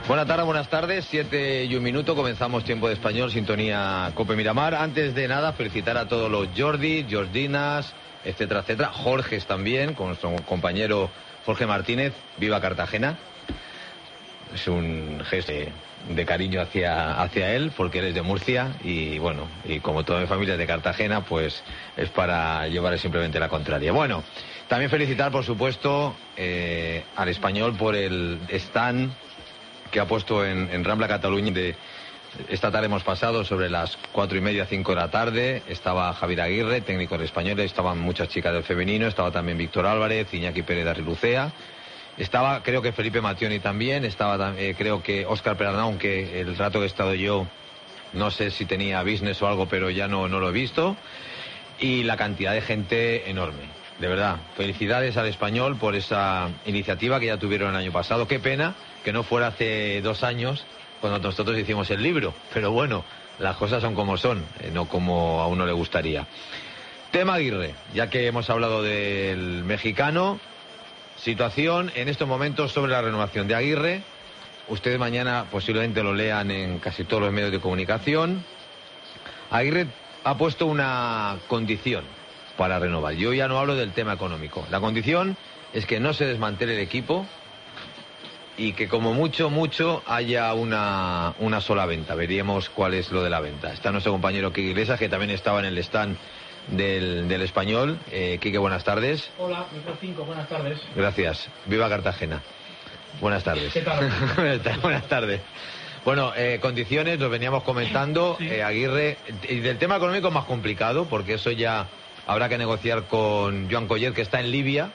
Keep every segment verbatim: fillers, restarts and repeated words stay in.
Buenas tardes, buenas tardes, siete y un minuto, comenzamos Tiempo de Español, sintonía Cope Miramar. Antes de nada, felicitar a todos los Jordi, Jordinas, etcétera, etcétera, Jorges también, con nuestro compañero Jorge Martínez, viva Cartagena. Es un gesto de, de cariño hacia, hacia él, porque él es de Murcia y bueno, y como toda mi familia es de Cartagena, pues es para llevarle simplemente la contraria. Bueno, también felicitar, por supuesto, eh, al Español por el stand que ha puesto en, en Rambla Cataluña. De, esta tarde hemos pasado sobre las cuatro y media, cinco de la tarde. Estaba Javier Aguirre, técnico del Español, estaban muchas chicas del femenino, estaba también Víctor Álvarez, Iñaki Pérez de Arrilucea, estaba creo que Felipe Mattioni también, estaba eh, creo que Óscar Perarnau, aunque el rato que he estado yo no sé si tenía business o algo, pero ya no, no lo he visto, y la cantidad de gente enorme. De verdad, felicidades al Español por esa iniciativa que ya tuvieron el año pasado. Qué pena que no fuera hace dos años cuando nosotros hicimos el libro. Pero bueno, las cosas son como son, eh, no como a uno le gustaría. Tema Aguirre, ya que hemos hablado del mexicano. Situación en estos momentos sobre la renovación de Aguirre. Ustedes mañana posiblemente lo lean en casi todos los medios de comunicación. Aguirre ha puesto una condición para renovar. Yo ya no hablo del tema económico. La condición es que no se desmantele el equipo y que como mucho, mucho haya una, una sola venta. Veríamos cuál es lo de la venta. Está nuestro compañero Quique Iglesias, que también estaba en el stand del, del Español. Eh, Quique, buenas tardes. Hola, micro cinco, buenas tardes. Gracias. Viva Cartagena. Buenas tardes. ¿Qué tal? Buenas tardes. Bueno, eh, condiciones, los veníamos comentando. Sí. Eh, Aguirre, y del tema económico es más complicado, porque eso ya habrá que negociar con Joan Collet, que está en Libia,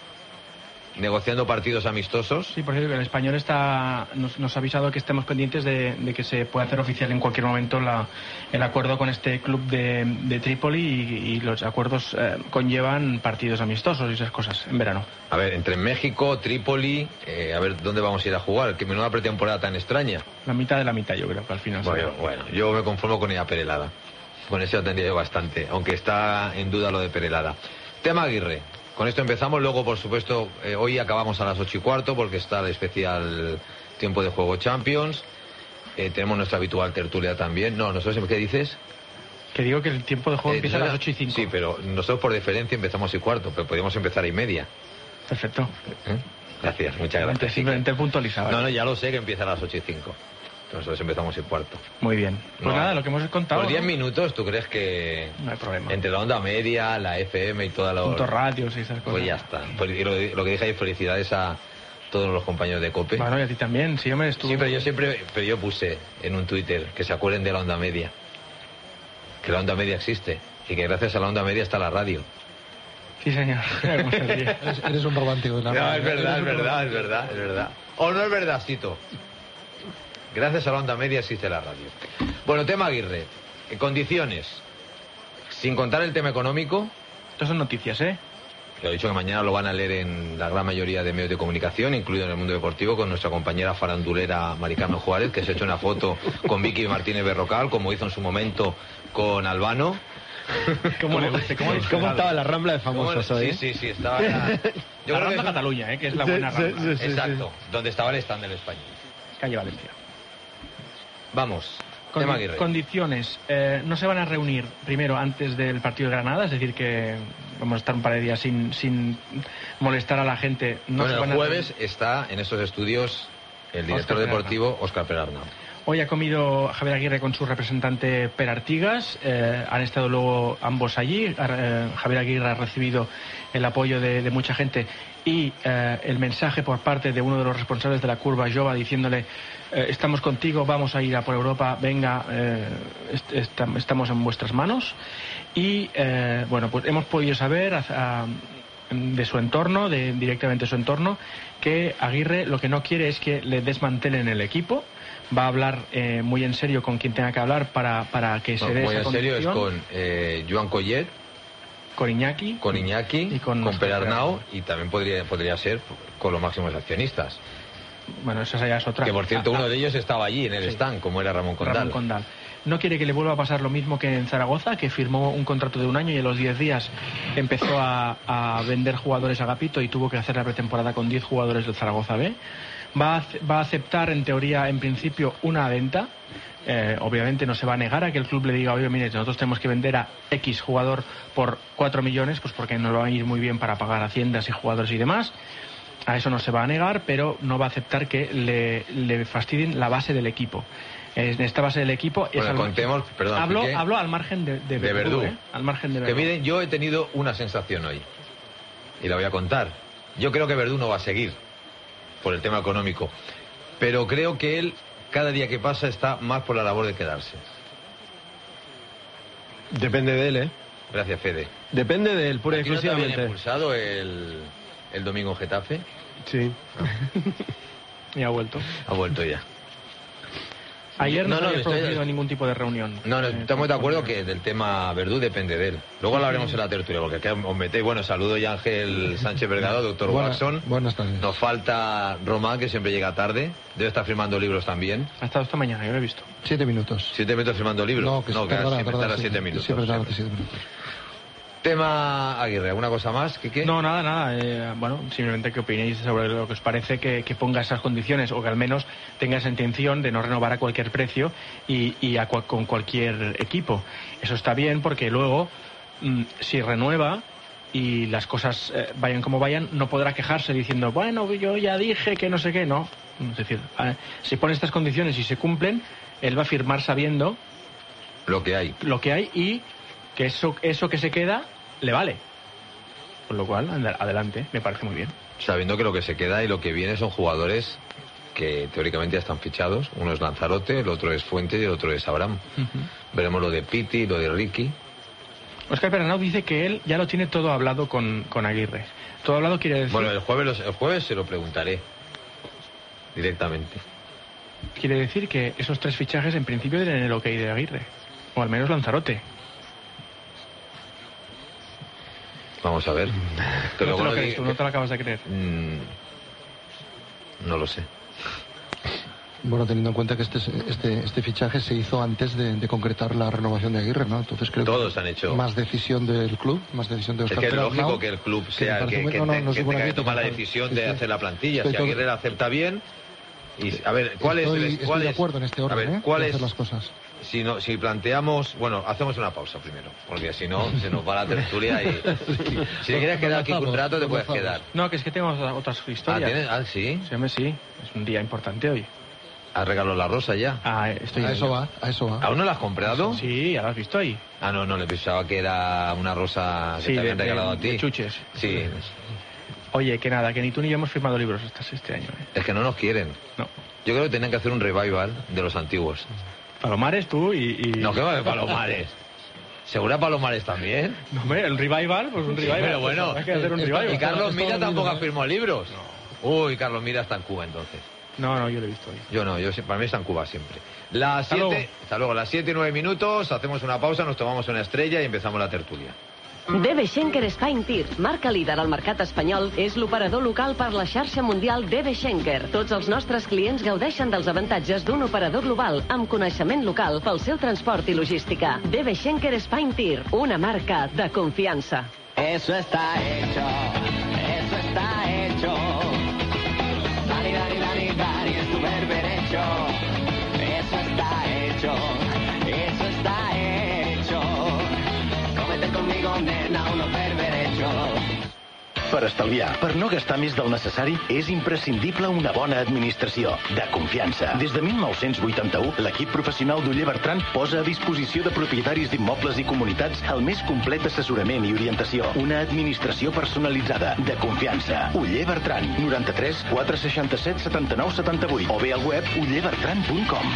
negociando partidos amistosos. Sí, por cierto, que el Español está nos, nos ha avisado que estemos pendientes de, de que se pueda hacer oficial en cualquier momento la, el acuerdo con este club de, de Trípoli y, y los acuerdos eh, conllevan partidos amistosos y esas cosas en verano. A ver, entre México, Trípoli, eh, a ver dónde vamos a ir a jugar. Que menuda pretemporada tan extraña. La mitad de la mitad, yo creo que al final. Bueno, bueno, yo me conformo con ella Perelada. Con eso tendría yo bastante, aunque está en duda lo de Perelada. Tema Aguirre. Con esto empezamos, luego por supuesto eh, hoy acabamos a las ocho y cuarto porque está el especial Tiempo de Juego Champions. Eh, tenemos nuestra habitual tertulia también. No, nosotros, ¿qué dices? Que digo que el tiempo de juego eh, empieza a las ocho y cinco. Sí, pero nosotros por diferencia empezamos y cuarto, pero podríamos empezar a y media. Perfecto. ¿Eh? Gracias, muchas gracias. Simplemente puntualizaba. No, no, ya lo sé que empieza a las ocho y cinco. Nosotros empezamos y cuarto. Muy bien. Pues no, nada, lo que hemos contado. Por diez ¿no? minutos, ¿tú crees que...? No hay problema. Entre la onda media, la F M y toda la... Puntos radios y esas cosas. Pues ya está. Pues lo, lo que dije ahí, felicidades a todos los compañeros de COPE. Bueno, y a ti también. Sí, hombre, estuvo... Sí, pero yo siempre... Pero yo puse en un Twitter que se acuerden de la onda media. Que la onda media existe. Y que gracias a la onda media está la radio. Sí, señor. eres, eres un romántico de la radio. No, es verdad, es verdad, es verdad, es verdad. O no es verdad, Cito. Gracias a la onda media existe la radio. Bueno, tema Aguirre. Condiciones. Sin contar el tema económico. Estas son noticias, ¿eh? Lo he dicho que mañana lo van a leer en la gran mayoría de medios de comunicación, incluido en el mundo deportivo, con nuestra compañera farandulera Mari Carmen Juárez, que se ha hecho una foto con Vicky Martínez Berrocal, como hizo en su momento con Albano. ¿Cómo, le guste, ¿Cómo, ¿Cómo estaba la Rambla de famosos hoy? Sí, sí, sí, estaba la... Yo la Rambla Cataluña, ¿eh? Que es la buena sí, Rambla. Sí, sí, Exacto, sí. donde estaba el stand del Español. Calle Valencia. Vamos, Condi tema Aguirre. Condiciones. Eh, no se van a reunir primero antes del partido de Granada, es decir, que vamos a estar un par de días sin, sin molestar a la gente. No bueno, se van el jueves reunir. Está en esos estudios el director Óscar deportivo Óscar Perarnau. Hoy ha comido Javier Aguirre con su representante Per Artigas, eh, han estado luego ambos allí. Eh, Javier Aguirre ha recibido el apoyo de, de mucha gente y eh, el mensaje por parte de uno de los responsables de la curva, Jova, diciéndole eh, estamos contigo, vamos a ir a por Europa, venga, eh, est est estamos en vuestras manos. Y eh, bueno, pues hemos podido saber a, a, de su entorno, de directamente de su entorno, que Aguirre lo que no quiere es que le desmantelen el equipo. Va a hablar eh, muy en serio con quien tenga que hablar para, para que se no, dé muy esa en serio condición. es con eh, Joan Collet, con Iñaki, con Iñaki y con, con Perarnau, y también podría podría ser con los máximos accionistas. Bueno, esa ya es otra. Que por cierto, ah, uno de ellos estaba allí en el sí. stand, como era Ramón Condal. Ramón Condal. No quiere que le vuelva a pasar lo mismo que en Zaragoza, que firmó un contrato de un año y a los diez días empezó a, a vender jugadores a Agapito y tuvo que hacer la pretemporada con diez jugadores del Zaragoza B. va a, va a aceptar en teoría, en principio, una venta. Eh, obviamente no se va a negar a que el club le diga, oye, mire, nosotros tenemos que vender a X jugador por cuatro millones, pues porque no lo va a ir muy bien para pagar haciendas y jugadores y demás. A eso no se va a negar, pero no va a aceptar que le, le fastidien la base del equipo. En esta base del equipo... Bueno, es contemos, al... perdón, hablo, Piqué, hablo al margen de, de, de Verdú. ¿eh? Al margen de Verdú. Que miren, yo he tenido una sensación hoy, y la voy a contar. Yo creo que Verdú no va a seguir, por el tema económico, pero creo que él, cada día que pasa, está más por la labor de quedarse. Depende de él, ¿eh? Gracias, Fede. Depende de él, pura y ¿Aquí no te habían exclusivamente. expulsado el, el domingo en Getafe? Sí. Y ha vuelto. Ha vuelto ya. Ayer no, No, se no, había estoy- producido ningún tipo de reunión. No, no, Eh, estamos de con- acuerdo que del tema Verdú depende de él. Luego lo hablaremos en la tertulia, porque que os metéis. Bueno, saludo ya a Ángel Sánchez Vergado, doctor Buena- Watson. buenas tardes. Nos falta Román, que siempre llega tarde. Debe estar firmando libros también. Ha estado esta mañana, yo lo he visto. Siete minutos. ¿Siete minutos firmando libros? No, que no, sí, que perdona, siempre perdona, tarda sí, siete minutos. Siempre tarda siete minutos. Tema Aguirre, ¿alguna cosa más? ¿Qué, qué? No, nada, nada. Eh, bueno, simplemente que opinéis sobre lo que os parece que, que ponga esas condiciones o que al menos tenga esa intención de no renovar a cualquier precio y, y a cua- con cualquier equipo. Eso está bien porque luego, mm, si renueva y las cosas eh, vayan como vayan, no podrá quejarse diciendo, bueno, yo ya dije que no sé qué. No. Es decir, eh, si pone estas condiciones y se cumplen, él va a firmar sabiendo Lo que hay. lo que hay y que eso, eso que se queda le vale. Con lo cual, anda- adelante, me parece muy bien. Sabiendo que lo que se queda y lo que viene son jugadores que teóricamente ya están fichados. Uno es Lanzarote, el otro es Fuentes y el otro es Abraham. Veremos lo de Piti, lo de Ricky. Óscar Peranau dice que él ya lo tiene todo hablado con, con Aguirre. Todo hablado quiere decir, Bueno, el jueves, los- el jueves se lo preguntaré directamente. quiere decir que esos tres fichajes en principio tienen el ok de Aguirre. O al menos Lanzarote. Vamos a ver. Que No luego te lo no crees diga- tú, no te lo acabas de creer. Mm, no lo sé. Bueno, teniendo en cuenta que este, este, este fichaje se hizo antes de, de concretar la renovación de Aguirre, ¿no? Entonces creo Todos que han hecho. más decisión del club, más decisión de Es Óscar que es Peranau, lógico que el club sea el me que, parece que, muy- no, no, te- no es que buena tenga que crítica, tomar la claro. decisión Sí, de sí. hacer la plantilla. Estoy Si todo- Aguirre la acepta bien. Y, a ver, ¿cuál estoy, es el, estoy cuál de es- acuerdo en este orden, a ver, ¿eh? ¿cuál de es, hacer las cosas. si, no, si planteamos, bueno, hacemos una pausa primero, porque si no, se nos va la tertulia y... Si te quieres quedar aquí un rato, te puedes quedar. No, que es que tengo otras, otras Ah, historias. ¿tienes? Ah, sí. Sí, hombre, sí. Es un día importante hoy. ¿Has regalado la rosa ya? Ah, estoy A en eso ello. va, a eso va. ¿Aún no la has comprado? Sí, ya lo has visto ahí. Ah, no, no, le pensaba que era una rosa que Sí, te de, habían regalado de- a ti. de chuches. Sí, Oye, que nada, que ni tú ni yo hemos firmado libros este, este año. ¿eh? es que no nos quieren. No. Yo creo que tienen que hacer un revival de los antiguos. Palomares tú y... y... No, que va de Palomares. ¿Segura Palomares también? No, hombre, el revival, pues un revival. pero bueno, Hay que hacer un es- revival. Y Carlos Está Mira vendido, tampoco ha ¿eh? firmado libros. Uy, Carlos Mira está en Cuba entonces. No, no, yo lo he visto hoy. Yo no, yo sí- para mí está en Cuba siempre. Las Hasta siete, luego. hasta luego, las siete y nueve minutos, hacemos una pausa, nos tomamos una estrella y empezamos la tertulia. D B Schenker Spain Tir, marca líder al mercat espanyol, és l'operador local per la xarxa mundial D B Schenker. Tots els nostres clients gaudeixen dels avantatges d'un operador global amb coneixement local pel seu transport i logística. D B Schenker Spain Tir, una marca de confiança. Eso está hecho, eso está hecho. Dani, Dani, Dani, Dani, es tu berberecho. Eso está hecho, eso está hecho. Cómete conmigo, nena, unos berberechos. Per estalviar, per no gastar més del necessari, és imprescindible una bona administració, de confiança. Des de mil nou-cents vuitanta-u, l'equip professional d'Oller Bertran posa a disposició de propietaris d'immobles i comunitats el més complet assessorament i orientació. Una administració personalitzada, de confiança. Oller Bertran, noranta-tres quatre seixanta-set setanta-nou setanta-vuit o bé al web oller bertran punt com.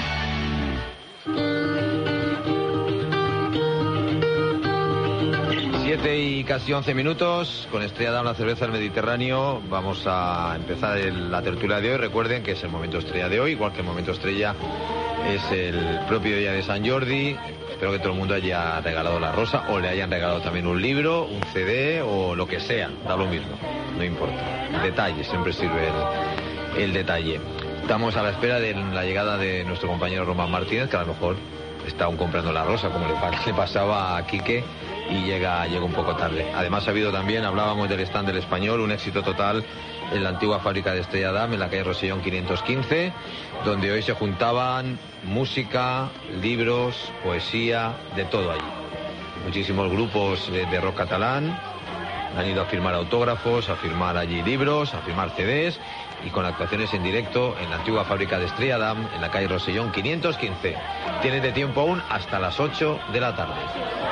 Siete y casi once minutos, con Estrella Damm, la cerveza del Mediterráneo, vamos a empezar el- la tertulia de hoy. Recuerden que es el momento estrella de hoy, igual que el momento estrella es el propio día de San Jordi. Espero que todo el mundo haya regalado la rosa o le hayan regalado también un libro, un C D o lo que sea, da lo mismo, no importa. Detalle, siempre sirve el, el detalle. Estamos a la espera de la llegada de nuestro compañero Román Martínez, que a lo mejor está aún comprando la rosa, como le, pa- le pasaba a Quique y llega, llega un poco tarde. Además ha habido también, hablábamos del stand del Español, un éxito total en la antigua fábrica de Estrella Damm, en la calle Rosellón quinientos quince, donde hoy se juntaban música, libros, poesía, de todo allí. Muchísimos grupos de, de rock catalán han ido a firmar autógrafos, a firmar allí libros, a firmar C Ds, y con actuaciones en directo en la antigua fábrica de Estrella Damm, en la calle Rosellón quinientos quince. Tienes de tiempo aún hasta las ocho de la tarde.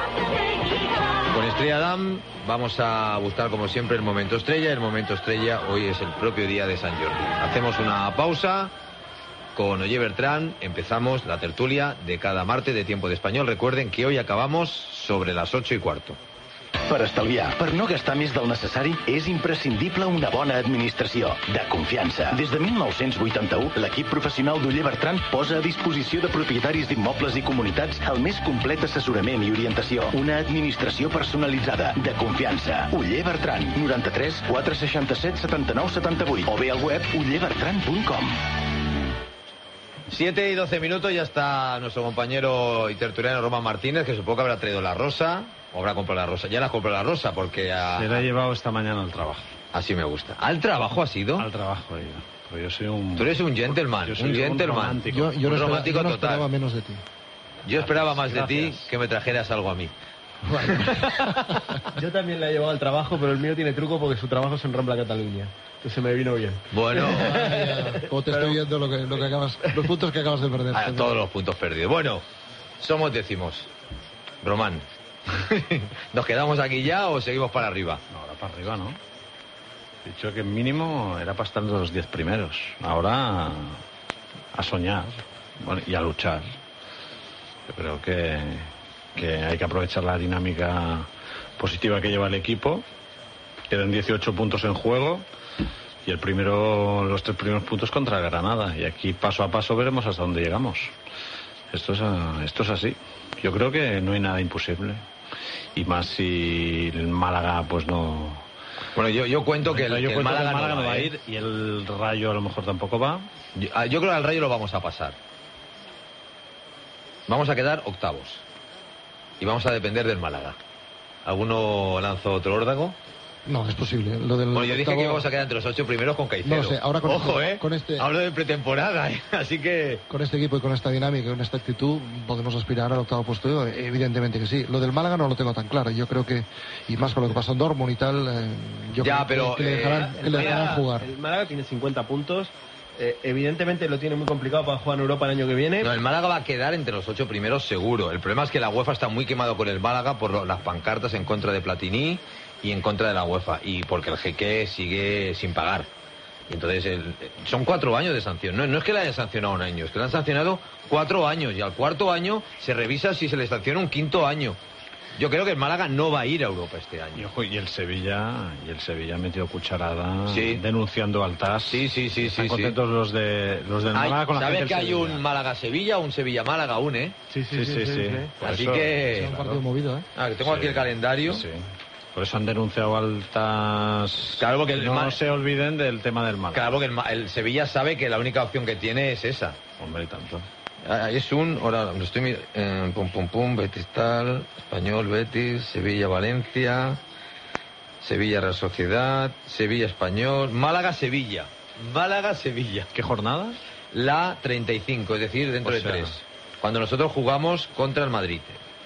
Con Estrella Damm vamos a buscar como siempre el momento estrella. El momento estrella hoy es el propio día de San Jordi. Hacemos una pausa con Oye Bertrán. Empezamos la tertulia de cada martes de Tiempo de Español. Recuerden que hoy acabamos sobre las ocho y cuarto. Per estalviar, per no gastar més del necessari, és imprescindible una bona administració, de confiança. Des de mil nou-cents vuitanta-u, l'equip professional d'Oller Bertran posa a disposició de propietaris d'immobles i comunitats el més complet assessorament i orientació. Una administració personalitzada, de confiança. Oller Bertran, noranta-tres quatre seixanta-set setanta-nou setanta-vuit, o bé al web oller bertran punt com. siete y doce minutos, ya está nuestro compañero y tertuliano Román Martínez, que supongo que habrá traído la rosa. O habrá comprado la rosa. Ya la compró la rosa porque... A... Se la he llevado esta mañana al trabajo. Así me gusta. ¿Al trabajo ha sido? Al trabajo he ido. Pues yo soy un... Tú eres un gentleman. Yo soy un gentleman. Un romántico. Yo, yo un no romántico esperaba, yo no total. esperaba menos de ti. Yo esperaba más Gracias. de ti que me trajeras algo a mí. Bueno. Yo también la he llevado al trabajo, pero el mío tiene truco porque su trabajo es en Rambla Cataluña. Entonces me vino bien. Bueno. O te estoy viendo lo que, lo que acabas, los puntos que acabas de perder. Ah, todos los puntos perdidos. Bueno, somos décimos. Román. ¿Nos quedamos aquí ya o seguimos para arriba? No, ahora para arriba, ¿no? He dicho que mínimo era para estar entre los diez primeros. Ahora a soñar, bueno, y a luchar. Yo creo que, que hay que aprovechar la dinámica positiva que lleva el equipo. Quedan dieciocho puntos en juego y el primero, los tres primeros puntos contra el Granada. Y aquí paso a paso veremos hasta dónde llegamos. Esto es, esto es así. Yo creo que no hay nada imposible. Y más si el Málaga pues no... Bueno, yo, yo cuento que el, yo que el cuento Málaga, que el Málaga no no va a ¿eh? ir y el Rayo a lo mejor tampoco va. Yo, yo creo que al Rayo lo vamos a pasar. Vamos a quedar octavos. Y vamos a depender del Málaga. ¿Alguno lanzó otro órdago? No, es posible. Lo del Bueno, yo dije octavo... que íbamos a quedar entre los ocho primeros con Caicedo. No lo sé, ahora con Ojo, este, ¿eh? con este... Hablo de pretemporada, ¿eh? Así que... Con este equipo y con esta dinámica y con esta actitud podemos aspirar al octavo puesto, evidentemente que sí. Lo del Málaga no lo tengo tan claro. Yo creo que, y más con lo que pasó en Dortmund y tal, eh, yo Ya, creo pero, que, que le dejarán, eh, que le dejarán mira, jugar. El Málaga tiene cincuenta puntos. Eh, evidentemente lo tiene muy complicado para jugar en Europa el año que viene. No, el Málaga va a quedar entre los ocho primeros seguro. El problema es que la UEFA está muy quemado con el Málaga por lo- las pancartas en contra de Platini y en contra de la UEFA. Y porque el Jeque sigue sin pagar. Y entonces el- son cuatro años de sanción. No, no es que le hayan sancionado un año, es que le han sancionado cuatro años. Y al cuarto año se revisa si se le sanciona un quinto año. Yo creo que el Málaga no va a ir a Europa este Y, año. ojo, y el Sevilla y el Sevilla ha metido cucharada Sí. denunciando al T A S. Sí, sí, sí, Están sí, contentos los de los del Hay- Málaga con la ¿Sabes gente que del hay Sevilla. un Málaga-Sevilla o un Sevilla-Málaga aún, eh? Sí, Sí, sí, sí. Por Así eso- que... Es un partido movido, ¿eh? Ah, que tengo aquí Sí, el calendario. sí. Por eso han denunciado al T A S. Claro, porque el no Mal- se olviden del tema del Málaga. Claro, porque el, Ma- el Sevilla sabe que la única opción que tiene es esa. Hombre, y tanto. Ah, es un, ahora lo estoy mir- eh, pum pum pum, Betis tal, Español, Betis, Sevilla, Valencia, Sevilla, Real Sociedad, Sevilla, Español, Málaga, Sevilla, Málaga, Sevilla. ¿Qué jornada? La treinta y cinco, es decir, dentro O de sea- tres. Cuando nosotros jugamos contra el Madrid.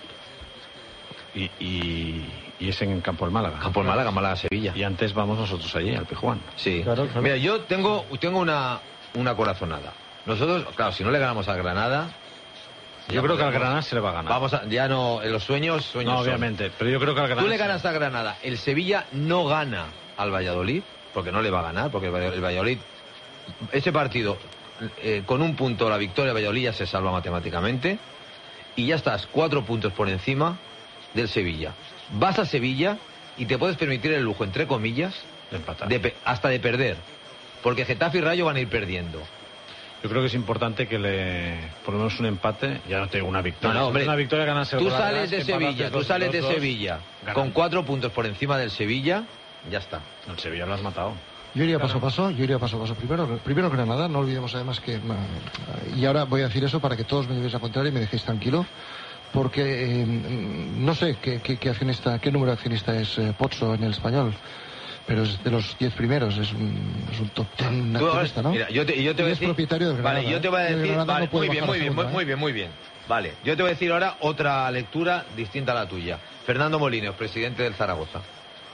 Y, y, y es en Campo del Málaga. Campo el Málaga, Málaga, Sevilla. Y antes vamos nosotros allí, al Pijuán. Sí. Claro, claro. Mira, yo tengo, tengo una, una corazonada. Nosotros, claro, si no le ganamos al Granada... Yo ya creo que al podemos- Granada se le va a ganar. Vamos a, ya no, en los sueños, sueños no, son. obviamente. Pero yo creo que al Granada... Tú le se- ganas a Granada, el Sevilla no gana al Valladolid, porque no le va a ganar, porque el Vall- el Valladolid, ese partido, eh, con un punto la victoria, Valladolid ya se salva matemáticamente, y ya estás cuatro puntos por encima del Sevilla. Vas a Sevilla y te puedes permitir el lujo, entre comillas, de empatar. de pe- hasta de perder, porque Getafe y Rayo van a ir perdiendo. Yo creo que es importante que le... Por lo menos un empate, ya no tengo una victoria. No, no, Si hombre. una victoria ganas el Tú gol sales atrás, de que empataste Sevilla, tú dos, sales de dos, dos, Sevilla ganan. con cuatro puntos por encima del Sevilla, ya está. El Sevilla lo has matado. Yo iría paso a paso, yo iría paso a paso. Primero, primero Granada, no olvidemos además que... ma- Y ahora voy a decir eso para que todos me llevéis a contrario y me dejéis tranquilo. porque eh, no sé qué, qué, qué accionista, qué número de accionista es eh, Pozzo en el español, pero es de los diez primeros, es un, es un top ten accionista, ¿no? Mira, yo te, yo te Y voy a es decir, propietario del Granada, vale, yo te voy a ¿eh? El decir, Granada vale, no puede muy bien, bajar a muy bien, muy, segunda, muy ¿eh? bien, muy bien. Vale, yo te voy a decir ahora otra lectura distinta a la tuya. Fernando Molinos, presidente del Zaragoza.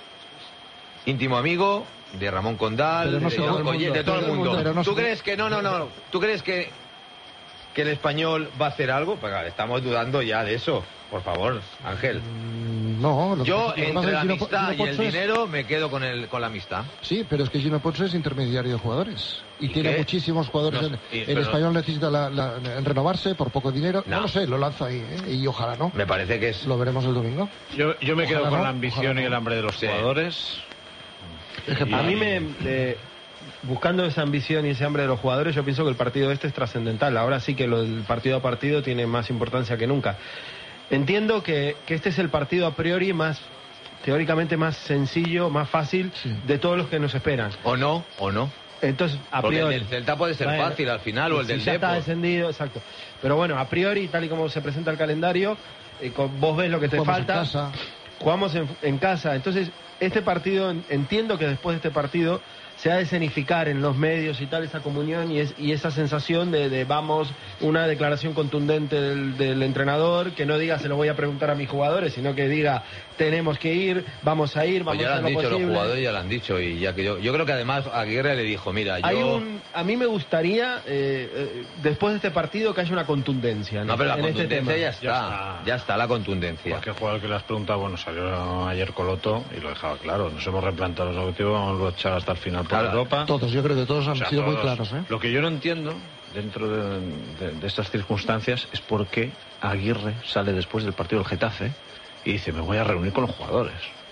Íntimo amigo de Ramón Condal, Pero no de, sé, todo John el Collet, mundo, de todo el todo el mundo. mundo, pero no ¿Tú sé- crees que no, no, no? ¿Tú crees que que el Español va a hacer algo? Pues claro, estamos dudando ya de eso. Por favor, Ángel. Mm, No, lo que Yo pasa- lo que pasa entre es la que Gino- amistad Gino y el Pozzo es- dinero me quedo con el con la amistad. Sí, pero es que Gino Pozzo es intermediario de jugadores. Y, ¿Y tiene qué? muchísimos jugadores. No, en, y- el pero- español necesita la- la- en renovarse por poco dinero. No. No. lo sé, lo lanza ahí. ¿eh? Y ojalá no. Me parece que es... Lo veremos el domingo. Yo, yo me quedo Ojalá con no, la ambición ojalá y no. el hambre de los Sí. jugadores. Ejemplar. A mí me... de- buscando esa ambición y ese hambre de los jugadores, yo pienso que el partido este es trascendental. Ahora sí que lo del partido a partido tiene más importancia que nunca. Entiendo que, que este es el partido a priori más, teóricamente más sencillo, más fácil Sí. de todos los que nos esperan. O no, o no. Entonces, a Porque priori... el del Celta puede ser Bueno, fácil al final, o el si del ya está Depor. descendido, exacto. Pero bueno, a priori, tal y como se presenta el calendario, eh, con- vos ves lo que te Jugamos en falta. casa. Jugamos en, en casa. Entonces, este partido, en- entiendo que después de este partido se ha de escenificar en los medios y tal esa comunión y, es, y esa sensación de, de vamos, una declaración contundente del, del entrenador, que no diga se lo voy a preguntar a mis jugadores, sino que diga tenemos que ir, vamos a ir, Pues vamos ya a lo han hacer lo dicho los posible. jugadores, ya lo han dicho. Y ya que yo, yo creo que además Aguirre le dijo, mira, yo... Hay un, a mí me gustaría, eh, eh, después de este partido, que haya una contundencia. en No, pero la este- en este contundencia tema. ya está, Ya ya está. está. la contundencia. Cualquier jugador que le has preguntado, bueno, salió ayer Coloto y lo dejaba claro. Nos hemos replanteado los objetivos, vamos a luchar hasta el final por Claro, Europa. Todos, yo creo que todos han O sea, sido muy todos. claros. ¿eh? Lo que yo no entiendo dentro de, de- de estas circunstancias es por qué Aguirre sale después del partido del Getafe y dice, me voy a reunir con los jugadores.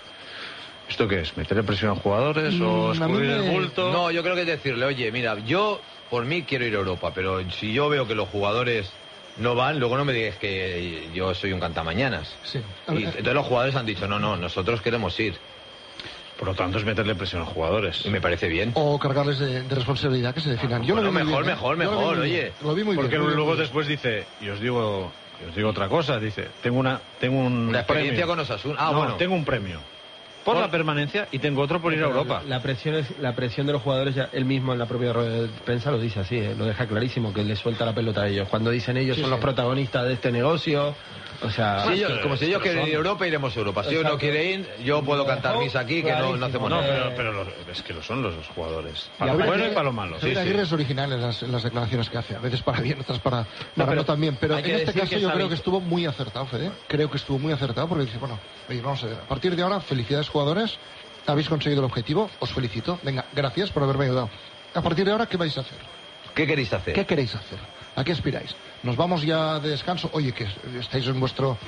¿Esto qué es? ¿Meterle presión a los jugadores o Mm, a mí escurrir el me- bulto? No, yo creo que es decirle, oye, mira, yo por mí quiero ir a Europa, pero si yo veo que los jugadores no van, luego no me digas que yo soy un cantamañanas. Sí. Y entonces los jugadores han dicho, no, no, nosotros queremos ir. Por lo tanto, es meterle presión a los jugadores. Y me parece bien. O cargarles de, de responsabilidad que se definan. Yo Bueno, lo vi muy mejor, bien, ¿eh? mejor, Yo lo vi mejor, muy oye. bien. Lo vi muy Porque bien. muy bien, luego muy bien. después dice, y os digo, y os digo otra cosa, dice, tengo una, tengo un Una experiencia premio. con Osasuna. Ah, No, bueno. tengo un premio por Por- la permanencia y tengo otro por ir a Europa. La presión, es, la presión de los jugadores, ya él mismo en la propia rueda de prensa lo dice así, eh, lo deja clarísimo, que le suelta la pelota a ellos. Cuando dicen ellos Sí, son sí. los protagonistas de este negocio, o sea... Si Sí, ellos- pero- como si ellos pero quieren son- ir a Europa, iremos a Europa. Si uno Exacto. quiere ir, yo puedo cantar misa aquí, que no, no hacemos No, nada. pero, pero los- es que lo son los, los jugadores. Para Y lo aparte- bueno y para lo malo. Javier sí. Aguirre es original en las, en las declaraciones que hace, a veces para bien, otras para, para no, pero también. Pero hay en que este decir caso que yo está creo bien. que estuvo muy acertado, Fede. Creo que estuvo muy acertado porque dice, bueno, oye, vamos a ver, a partir de ahora, felicidades jugadores, habéis conseguido el objetivo, os felicito, venga, gracias por haberme ayudado. A partir de ahora, ¿qué vais a hacer? ¿Qué queréis hacer? ¿Qué queréis hacer? ¿A qué aspiráis? ¿Nos vamos ya de descanso? Oye, que estáis en vuestro...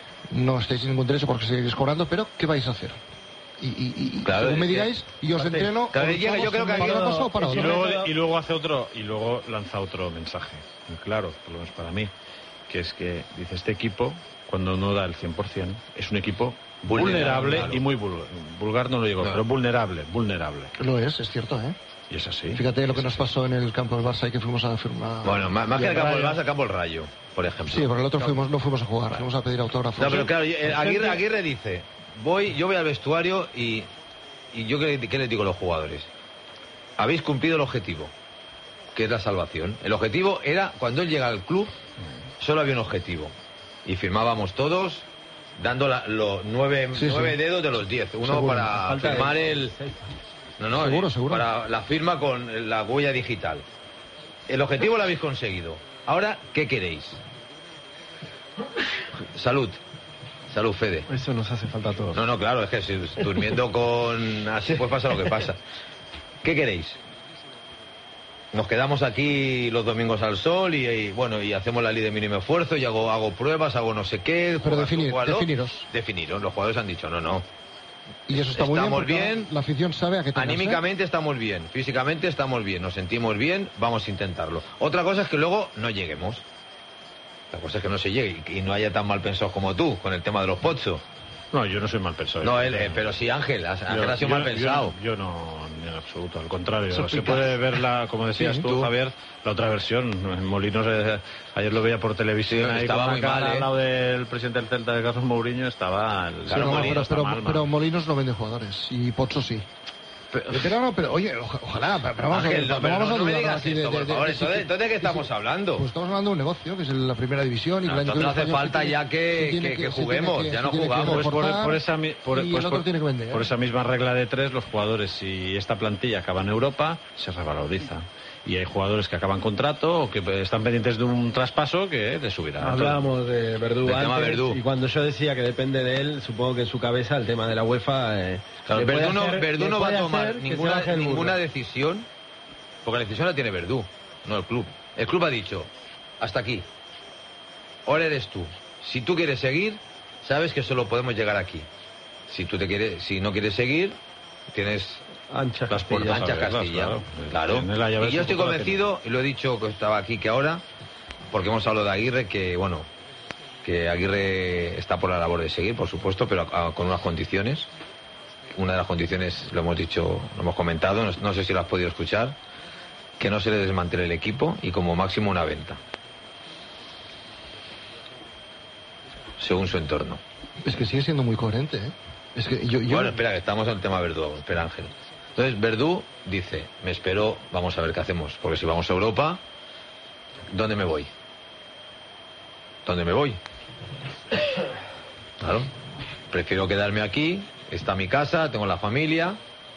No estáis en ningún derecho porque seguís cobrando, pero ¿qué vais a hacer? Y, y, y Claro, según me es que- digáis, y os entreno... Claro, o llega, yo luchamos creo que para aquí- una cosa o para Y otra. luego, y luego hace otro, y luego lanza otro mensaje, muy claro, por lo menos para mí, que es que dice este equipo, cuando no da el cien por ciento, es un equipo Vulnerable, vulnerable claro. y muy vulgar. Vulgar no lo digo, No. pero vulnerable, vulnerable. Lo es, es cierto, ¿eh? Y es así. Fíjate lo que nos pasó en el campo del Barça y que fuimos a firmar... Bueno, más, más Y que el campo del Rayo. Barça, el campo del Rayo, por ejemplo. Sí, por el otro fuimos, no fuimos a jugar, fuimos a pedir autógrafos. No, pero claro, eh, Aguirre, Aguirre dice, voy, yo voy al vestuario y, y yo qué, qué les digo a los jugadores. Habéis cumplido el objetivo, que es la salvación. El objetivo era, cuando él llega al club, solo había un objetivo. Y firmábamos todos, dando la- los nueve, Sí, nueve sí. dedos de los diez. Uno Seguro. para Falta de- firmar el... No, no, Seguro, eh, seguro. para la firma con la huella digital. El objetivo lo habéis conseguido. Ahora, ¿qué queréis? Salud. Salud, Fede. Eso nos hace falta a todos. No, no, claro, es que si durmiendo con... Así pues pasa lo que pasa. ¿Qué queréis? Nos quedamos aquí los domingos al sol y, y, bueno, y hacemos la ley de mínimo esfuerzo y hago, hago pruebas, hago no sé qué. Pero juegas tú, definir- juegas lo- definiros. Definiros. Los jugadores han dicho, no, no. Y eso está muy bien Estamos porque bien. la afición sabe a qué tenerse. Anímicamente estamos bien, físicamente estamos bien, nos sentimos bien, vamos a intentarlo. Otra cosa es que luego no lleguemos. La cosa es que no se llegue y, y no haya tan mal pensados como tú con el tema de los Pozzo. No, yo no soy mal pensado. No, él, eh, pero sí Ángel, Ángel yo, ha sido yo, mal pensado. Yo, yo no, en absoluto, al contrario. Eso Se pica. puede ver, la, como decías Sí, tú, tú. Javier, la otra versión. En Molinos, eh, ayer lo veía por televisión, Sí, ahí estaba con muy una cara mal, ¿eh? al lado del presidente del Celta, de Carlos Mourinho, estaba... El, Sí, Claro, no, Molinos pero, está pero, mal, pero mal. Molinos no vende jugadores y Pozzo sí. Pero no, pero oye, oja- ojalá, pero vamos a Ángel, ver, no, no pero vamos no, a no me dudar digas aquí de- esto, de- por de- favor. de- Entonces, de- ¿entonces de qué estamos sí, hablando? Pues estamos hablando de un negocio, que es la primera división. Y No, que el año entonces no que hace viene falta España ya que- se tiene que- que se tiene juguemos, ya se no tiene que jugamos. Pues por, reforzar por esa, mi- por, y pues el otro por- tiene que vender. por esa misma regla de tres, los jugadores, si esta plantilla acaba en Europa, se revaloriza. Y hay jugadores que acaban contrato o que están pendientes de un traspaso que les subirá. Hablábamos de Verdú Del tema antes, Verdú. y cuando yo decía que depende de él, supongo que en su cabeza el tema de la UEFA... Eh, Claro, le puede Verdú no, hacer- Verdú le no va a puede tomar hacer que se ninguna, baje el burro. ninguna decisión, porque la decisión la tiene Verdú, no el club. El club ha dicho, hasta aquí, ahora eres tú. Si tú quieres seguir, sabes que solo podemos llegar aquí. Si tú te quieres, si no quieres seguir, tienes Ancha Las Castilla. puertas Ancha abiertas, Castilla. claro. Claro. Tiene la llave Y de yo su estoy puerta, la convencido, y lo he dicho que estaba aquí que ahora, porque hemos hablado de Aguirre, que bueno, que Aguirre está por la labor de seguir, por supuesto, pero a- con unas condiciones. Una de las condiciones, lo hemos dicho, lo hemos comentado, no, no sé si lo has podido escuchar, que no se le desmantele el equipo y como máximo una venta. Según su entorno. Es que sigue siendo muy coherente, ¿eh? Es que yo, yo Bueno, espera, que estamos en el tema Verdú, espera Ángel. Entonces, Verdú dice, me espero, vamos a ver qué hacemos, porque si vamos a Europa, ¿dónde me voy? ¿Dónde me voy? Claro, prefiero quedarme aquí, está mi casa, tengo la familia,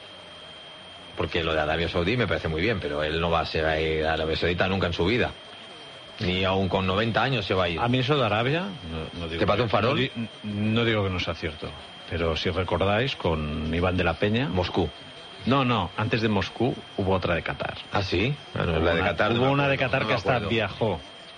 porque lo de Arabia Saudí me parece muy bien, pero él no va a ser a ir a Arabia Saudita nunca en su vida. Ni aún con noventa años se va a ir. A mí eso de Arabia, no, no digo, ¿Te parece un farol? No, di- no digo que no sea cierto, pero si recordáis, con Iván de la Peña... Moscú. No, no, antes de Moscú hubo otra de Qatar. ¿Ah, sí? Bueno, Hubo la de una- Qatar. no Hubo me una de acuerdo, Qatar no que me hasta acuerdo. viajó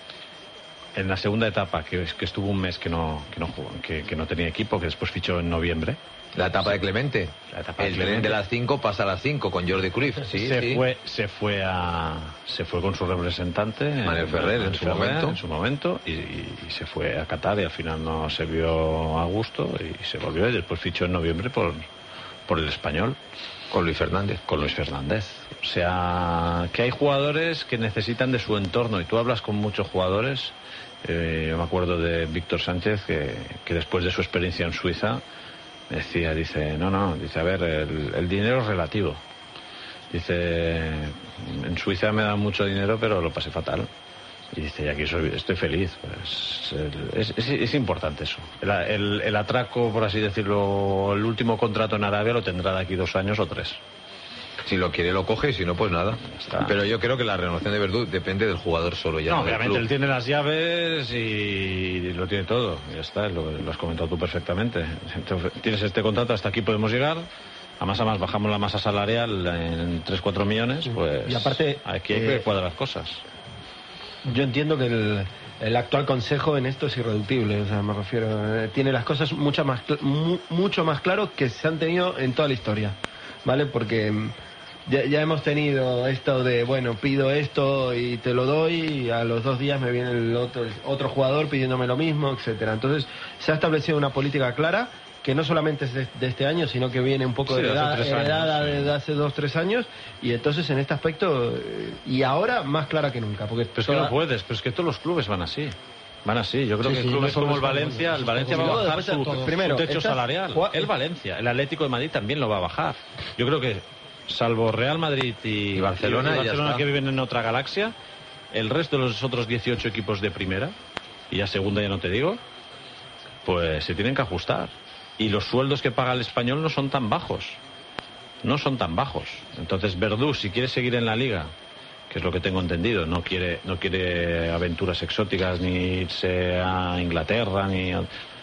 en la segunda etapa, que, que estuvo un mes que no, que no jugó, que, que no tenía equipo, que después fichó en noviembre. La etapa de Clemente. La etapa de el tren Clemente. de las cinco pasa a las cinco con Jordi Cruyff. Sí, se sí. fue se fue a se fue con su representante Manuel eh, Ferrer, en Manuel su momento. en su momento y, y- y se fue a Qatar y al final no se vio a gusto y se volvió y después fichó en noviembre por por el Español Con Luis Fernández. con Luis Fernández. O sea, que hay jugadores que necesitan de su entorno y tú hablas con muchos jugadores. Eh, yo me acuerdo de Víctor Sánchez que, que después de su experiencia en Suiza decía, dice, no, no, dice, a ver, el, el dinero es relativo. Dice, en Suiza me da mucho dinero, pero lo pasé fatal. Y dice, y aquí soy, estoy feliz. Pues el- es, es- es importante eso. El, el- el atraco, por así decirlo, el último contrato en Arabia lo tendrá de aquí dos años o tres. Si lo quiere lo coge y si no pues nada. está. Pero yo creo que la renovación de Verdú depende del jugador solo ya. No, no del obviamente club. él tiene las llaves y lo tiene todo. Ya está, lo, lo has comentado tú perfectamente. Entonces, tienes este contrato, hasta aquí podemos llegar. A más a más bajamos la masa salarial en tres cuatro millones, pues Y aparte, aquí hay eh, que cuadrar las cosas. Yo entiendo que el, el actual consejo en esto es irreductible, o sea, me refiero, eh, tiene las cosas mucho más, cl- mu- mucho más claro que se han tenido en toda la historia, ¿vale? Porque mm, ya, ya hemos tenido esto de, bueno, pido esto y te lo doy, y a los dos días me viene el otro, otro jugador pidiéndome lo mismo, etcétera. Entonces, se ha establecido una política clara que no solamente es de, de este año, sino que viene un poco Sí, de hace heredada, tres años, heredada sí. de hace dos, tres años, y entonces en este aspecto, eh, y ahora más clara que nunca. Porque Pero es que toda- no puedes, pero es que todos los clubes van así. Van así. Yo creo Sí, que sí, no clubes solo como el España, Valencia, no, el no, Valencia no, va a no, bajar después su, todo. su Primero, techo estás- salarial. Juan- El Valencia, el Atlético de Madrid también lo va a bajar. Yo creo que, salvo Real Madrid y, Y Barcelona, y y ya Barcelona está. que viven en otra galaxia, el resto de los otros dieciocho equipos de primera, y ya segunda ya no te digo, pues se tienen que ajustar. Y los sueldos que paga el Español no son tan bajos. No son tan bajos. Entonces Verdú, si quiere seguir en la Liga, que es lo que tengo entendido, no quiere, no quiere aventuras exóticas, ni irse a Inglaterra, ni a-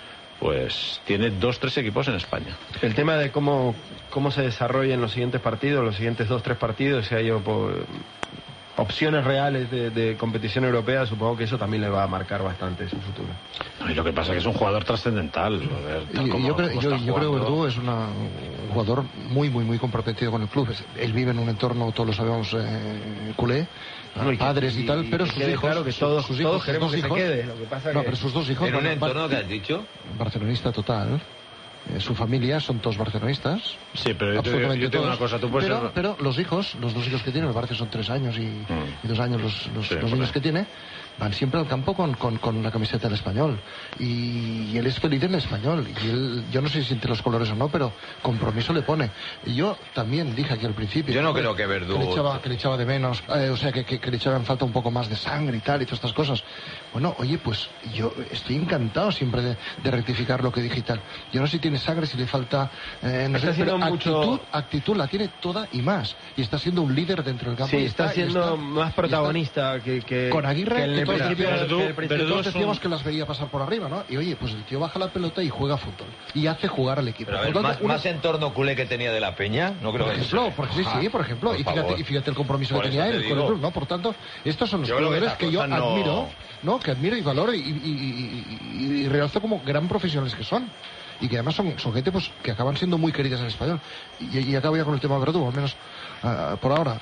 pues tiene dos, tres equipos en España. El tema de cómo, cómo se desarrollan los siguientes partidos, los siguientes dos, tres partidos, si hay opo- opciones reales de, de competición europea, supongo que eso también le va a marcar bastante su futuro. No, y lo que pasa es que es un jugador trascendental. a ver, tal Y- como- yo, creo, como yo, está yo creo que jugando. Verdú es una- un jugador muy, muy, muy comprometido con el club. Es- Él vive en un entorno, todos lo sabemos, eh, culé, No, y que- padres y, y- tal, y pero que sus quede hijos, claro que sus- todos- sus todos hijos, queremos sus que se dos hijos- quede, lo que pasa no, que- pero sus dos hijos En un van- van- entorno que has dicho. barcelonista total. eh, su familia son todos barcelonistas. Sí, pero yo te, yo, yo tengo una cosa, tú puedes pero, ser... pero los hijos, los dos hijos que tiene, me parece son tres años y, mm. y dos años los, los, sí, los niños que tiene, van siempre al campo con, con, con la camiseta del Español. Y, y él es feliz en el Español. Y él, yo no sé si siente los colores o no, pero compromiso le pone. Y yo también dije aquí al principio... Yo no que, creo que Verdú... Que le echaba, que le echaba de menos, eh, o sea, que, que, que le echaban falta un poco más de sangre y tal, y todas estas cosas. Bueno, oye, pues yo estoy encantado siempre de, de rectificar lo que dije y tal. Yo no sé si tiene sangre, si le falta... Eh, no está sé, pero mucho... actitud, actitud la tiene toda y más. Y está siendo un líder dentro del campo. Sí, y está, está siendo está, más protagonista está, que, que... Con Aguirre, que en el que todos principio, decíamos, que el principio todos decíamos un... que las veía pasar por arriba, ¿no? Y oye, pues el tío baja la pelota y juega fútbol. Y hace jugar al equipo. Pero a ver, por tanto, más, una... más entorno culé que tenía de la Peña, no creo por que ejemplo, porque sí, sí, por ejemplo. Por y, fíjate, favor. y fíjate el compromiso Por que tenía eso él te con el digo. club, ¿no? Por tanto, estos son los Yo creo que jugadores esas que, yo cosas no- admiro, ¿no? Que admiro y valoro y, y, y, y, y realzo como gran profesionales que son. Y que además son, son gente pues que acaban siendo muy queridas en español. Y, y acabo ya con el tema de Verdú, al menos uh, por ahora.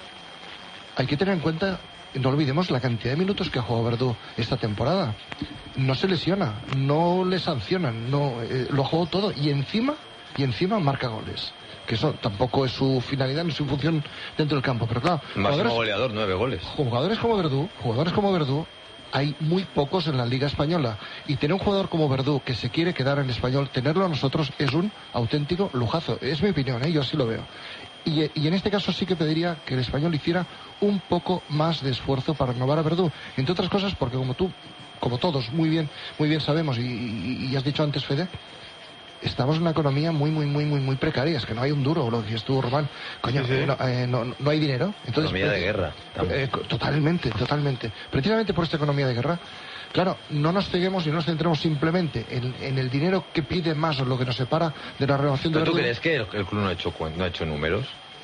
Hay que tener en cuenta, no olvidemos la cantidad de minutos que ha jugado Verdú esta temporada. No se lesiona, no le sancionan, no eh, lo ha jugado todo y encima y encima marca goles. Que eso tampoco es su finalidad ni su función dentro del campo, pero claro, Máximo jugadores, goleador, nueve goles. jugadores como Verdú, jugadores como Verdú hay muy pocos en la Liga Española y tener un jugador como Verdú que se quiere quedar en el Español, tenerlo a nosotros es un auténtico lujazo. Es mi opinión, ¿eh? Yo así lo veo. Y, y en este caso sí que pediría que el Español hiciera un poco más de esfuerzo para renovar a Verdú, entre otras cosas porque como tú, como todos muy bien, muy bien sabemos y, y, y has dicho antes, Fede, estamos en una economía muy, muy, muy, muy, muy precaria. Es que no hay un duro, lo decías tú, Román. Coño, Sí, sí. No, eh, no, no hay dinero. Entonces, Economía de guerra. eh, totalmente, totalmente. Precisamente por esta economía de guerra, claro, no nos ceguemos y no nos centremos simplemente en, en el dinero que pide más o lo que nos separa de la renovación de ¿Pero tú Verdú. crees que el, el club no ha hecho cuen- no ha hecho números?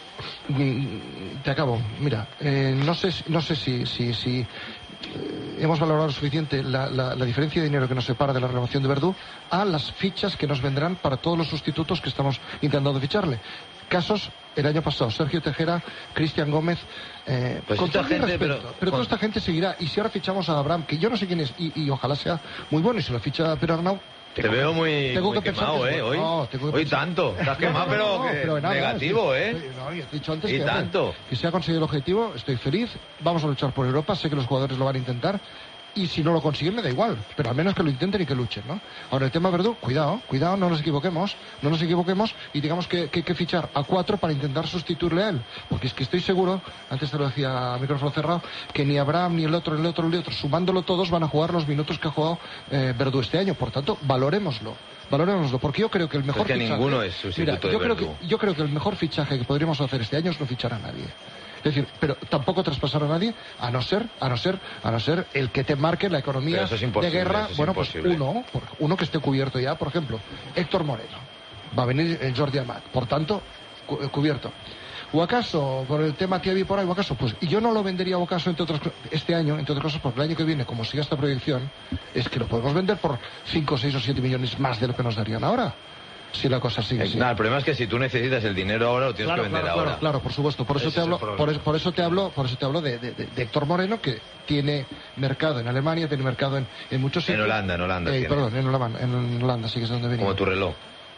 Mm, Te acabo. Mira, eh, no sé, si- no sé si, si, si eh, hemos valorado lo suficiente la, la, la diferencia de dinero que nos separa de la renovación de Verdú a las fichas que nos vendrán para todos los sustitutos que estamos intentando ficharle. Casos el año pasado, Sergio Tejera, Cristian Gómez, eh, Pues con esta todo mi gente, respeto, pero- pero, con- toda esta gente seguirá. Y si ahora fichamos a Abraham, que yo no sé quién es, y, y ojalá sea muy bueno, y se lo ficha Pere Arnau, Te veo muy, tengo muy que pensar quemado, que es ¿eh? bueno. Hoy, No, tengo que hoy pensar- tanto. Estás quemado, No, pero, no, no, que- pero nada, negativo, sí, ¿eh? sí, no, ya te he dicho antes Y que, tanto. que se ha conseguido el objetivo, estoy feliz, vamos a luchar por Europa, sé que los jugadores lo van a intentar, y si no lo consiguen me da igual, pero al menos que lo intenten y que luchen, ¿no? Ahora el tema Verdú, cuidado, cuidado, no nos equivoquemos, no nos equivoquemos y digamos que hay que fichar a cuatro para intentar sustituirle a él, porque es que estoy seguro, antes te lo decía a micrófono cerrado, que ni Abraham, ni el otro, ni el otro, ni el otro, sumándolo todos van a jugar los minutos que ha jugado eh, Verdú este año, por tanto, valorémoslo. Valorémoslo, porque yo creo que el mejor Es que fichaje... ninguno es sustituto Mira, de yo creo Verdú. que yo creo que el mejor fichaje que podríamos hacer este año es no fichar a nadie. Es decir, pero tampoco traspasar a nadie, a no ser, a no ser, a no ser el que te marque la economía Pero eso es de imposible, guerra. eso es Bueno, pues imposible. uno, por- uno que esté cubierto ya, por ejemplo, Héctor Moreno. Va a venir el Jordi Amat, por tanto, cu- eh, cubierto. O acaso, por el tema Tiavi por ahí, o acaso, pues, y yo no lo vendería o acaso entre otras co- este año, entre otras cosas, porque el año que viene, como siga esta proyección, es que lo podemos vender por cinco, seis o siete millones más de lo que nos darían ahora. Si la cosa sigue Eh, así. nada, el problema es que si tú necesitas el dinero ahora, lo tienes Claro, que vender claro, ahora. claro, claro, por supuesto. Por eso Ese te es el hablo, problema. por, eso, por eso te hablo, por eso te hablo de, de- de- de Héctor Moreno, que tiene mercado en Alemania, tiene mercado en, en muchos En sitios. Holanda, en Holanda Eh, tiene. perdón, en Holanda, en Holanda, sí que es donde venía. Como tu reloj.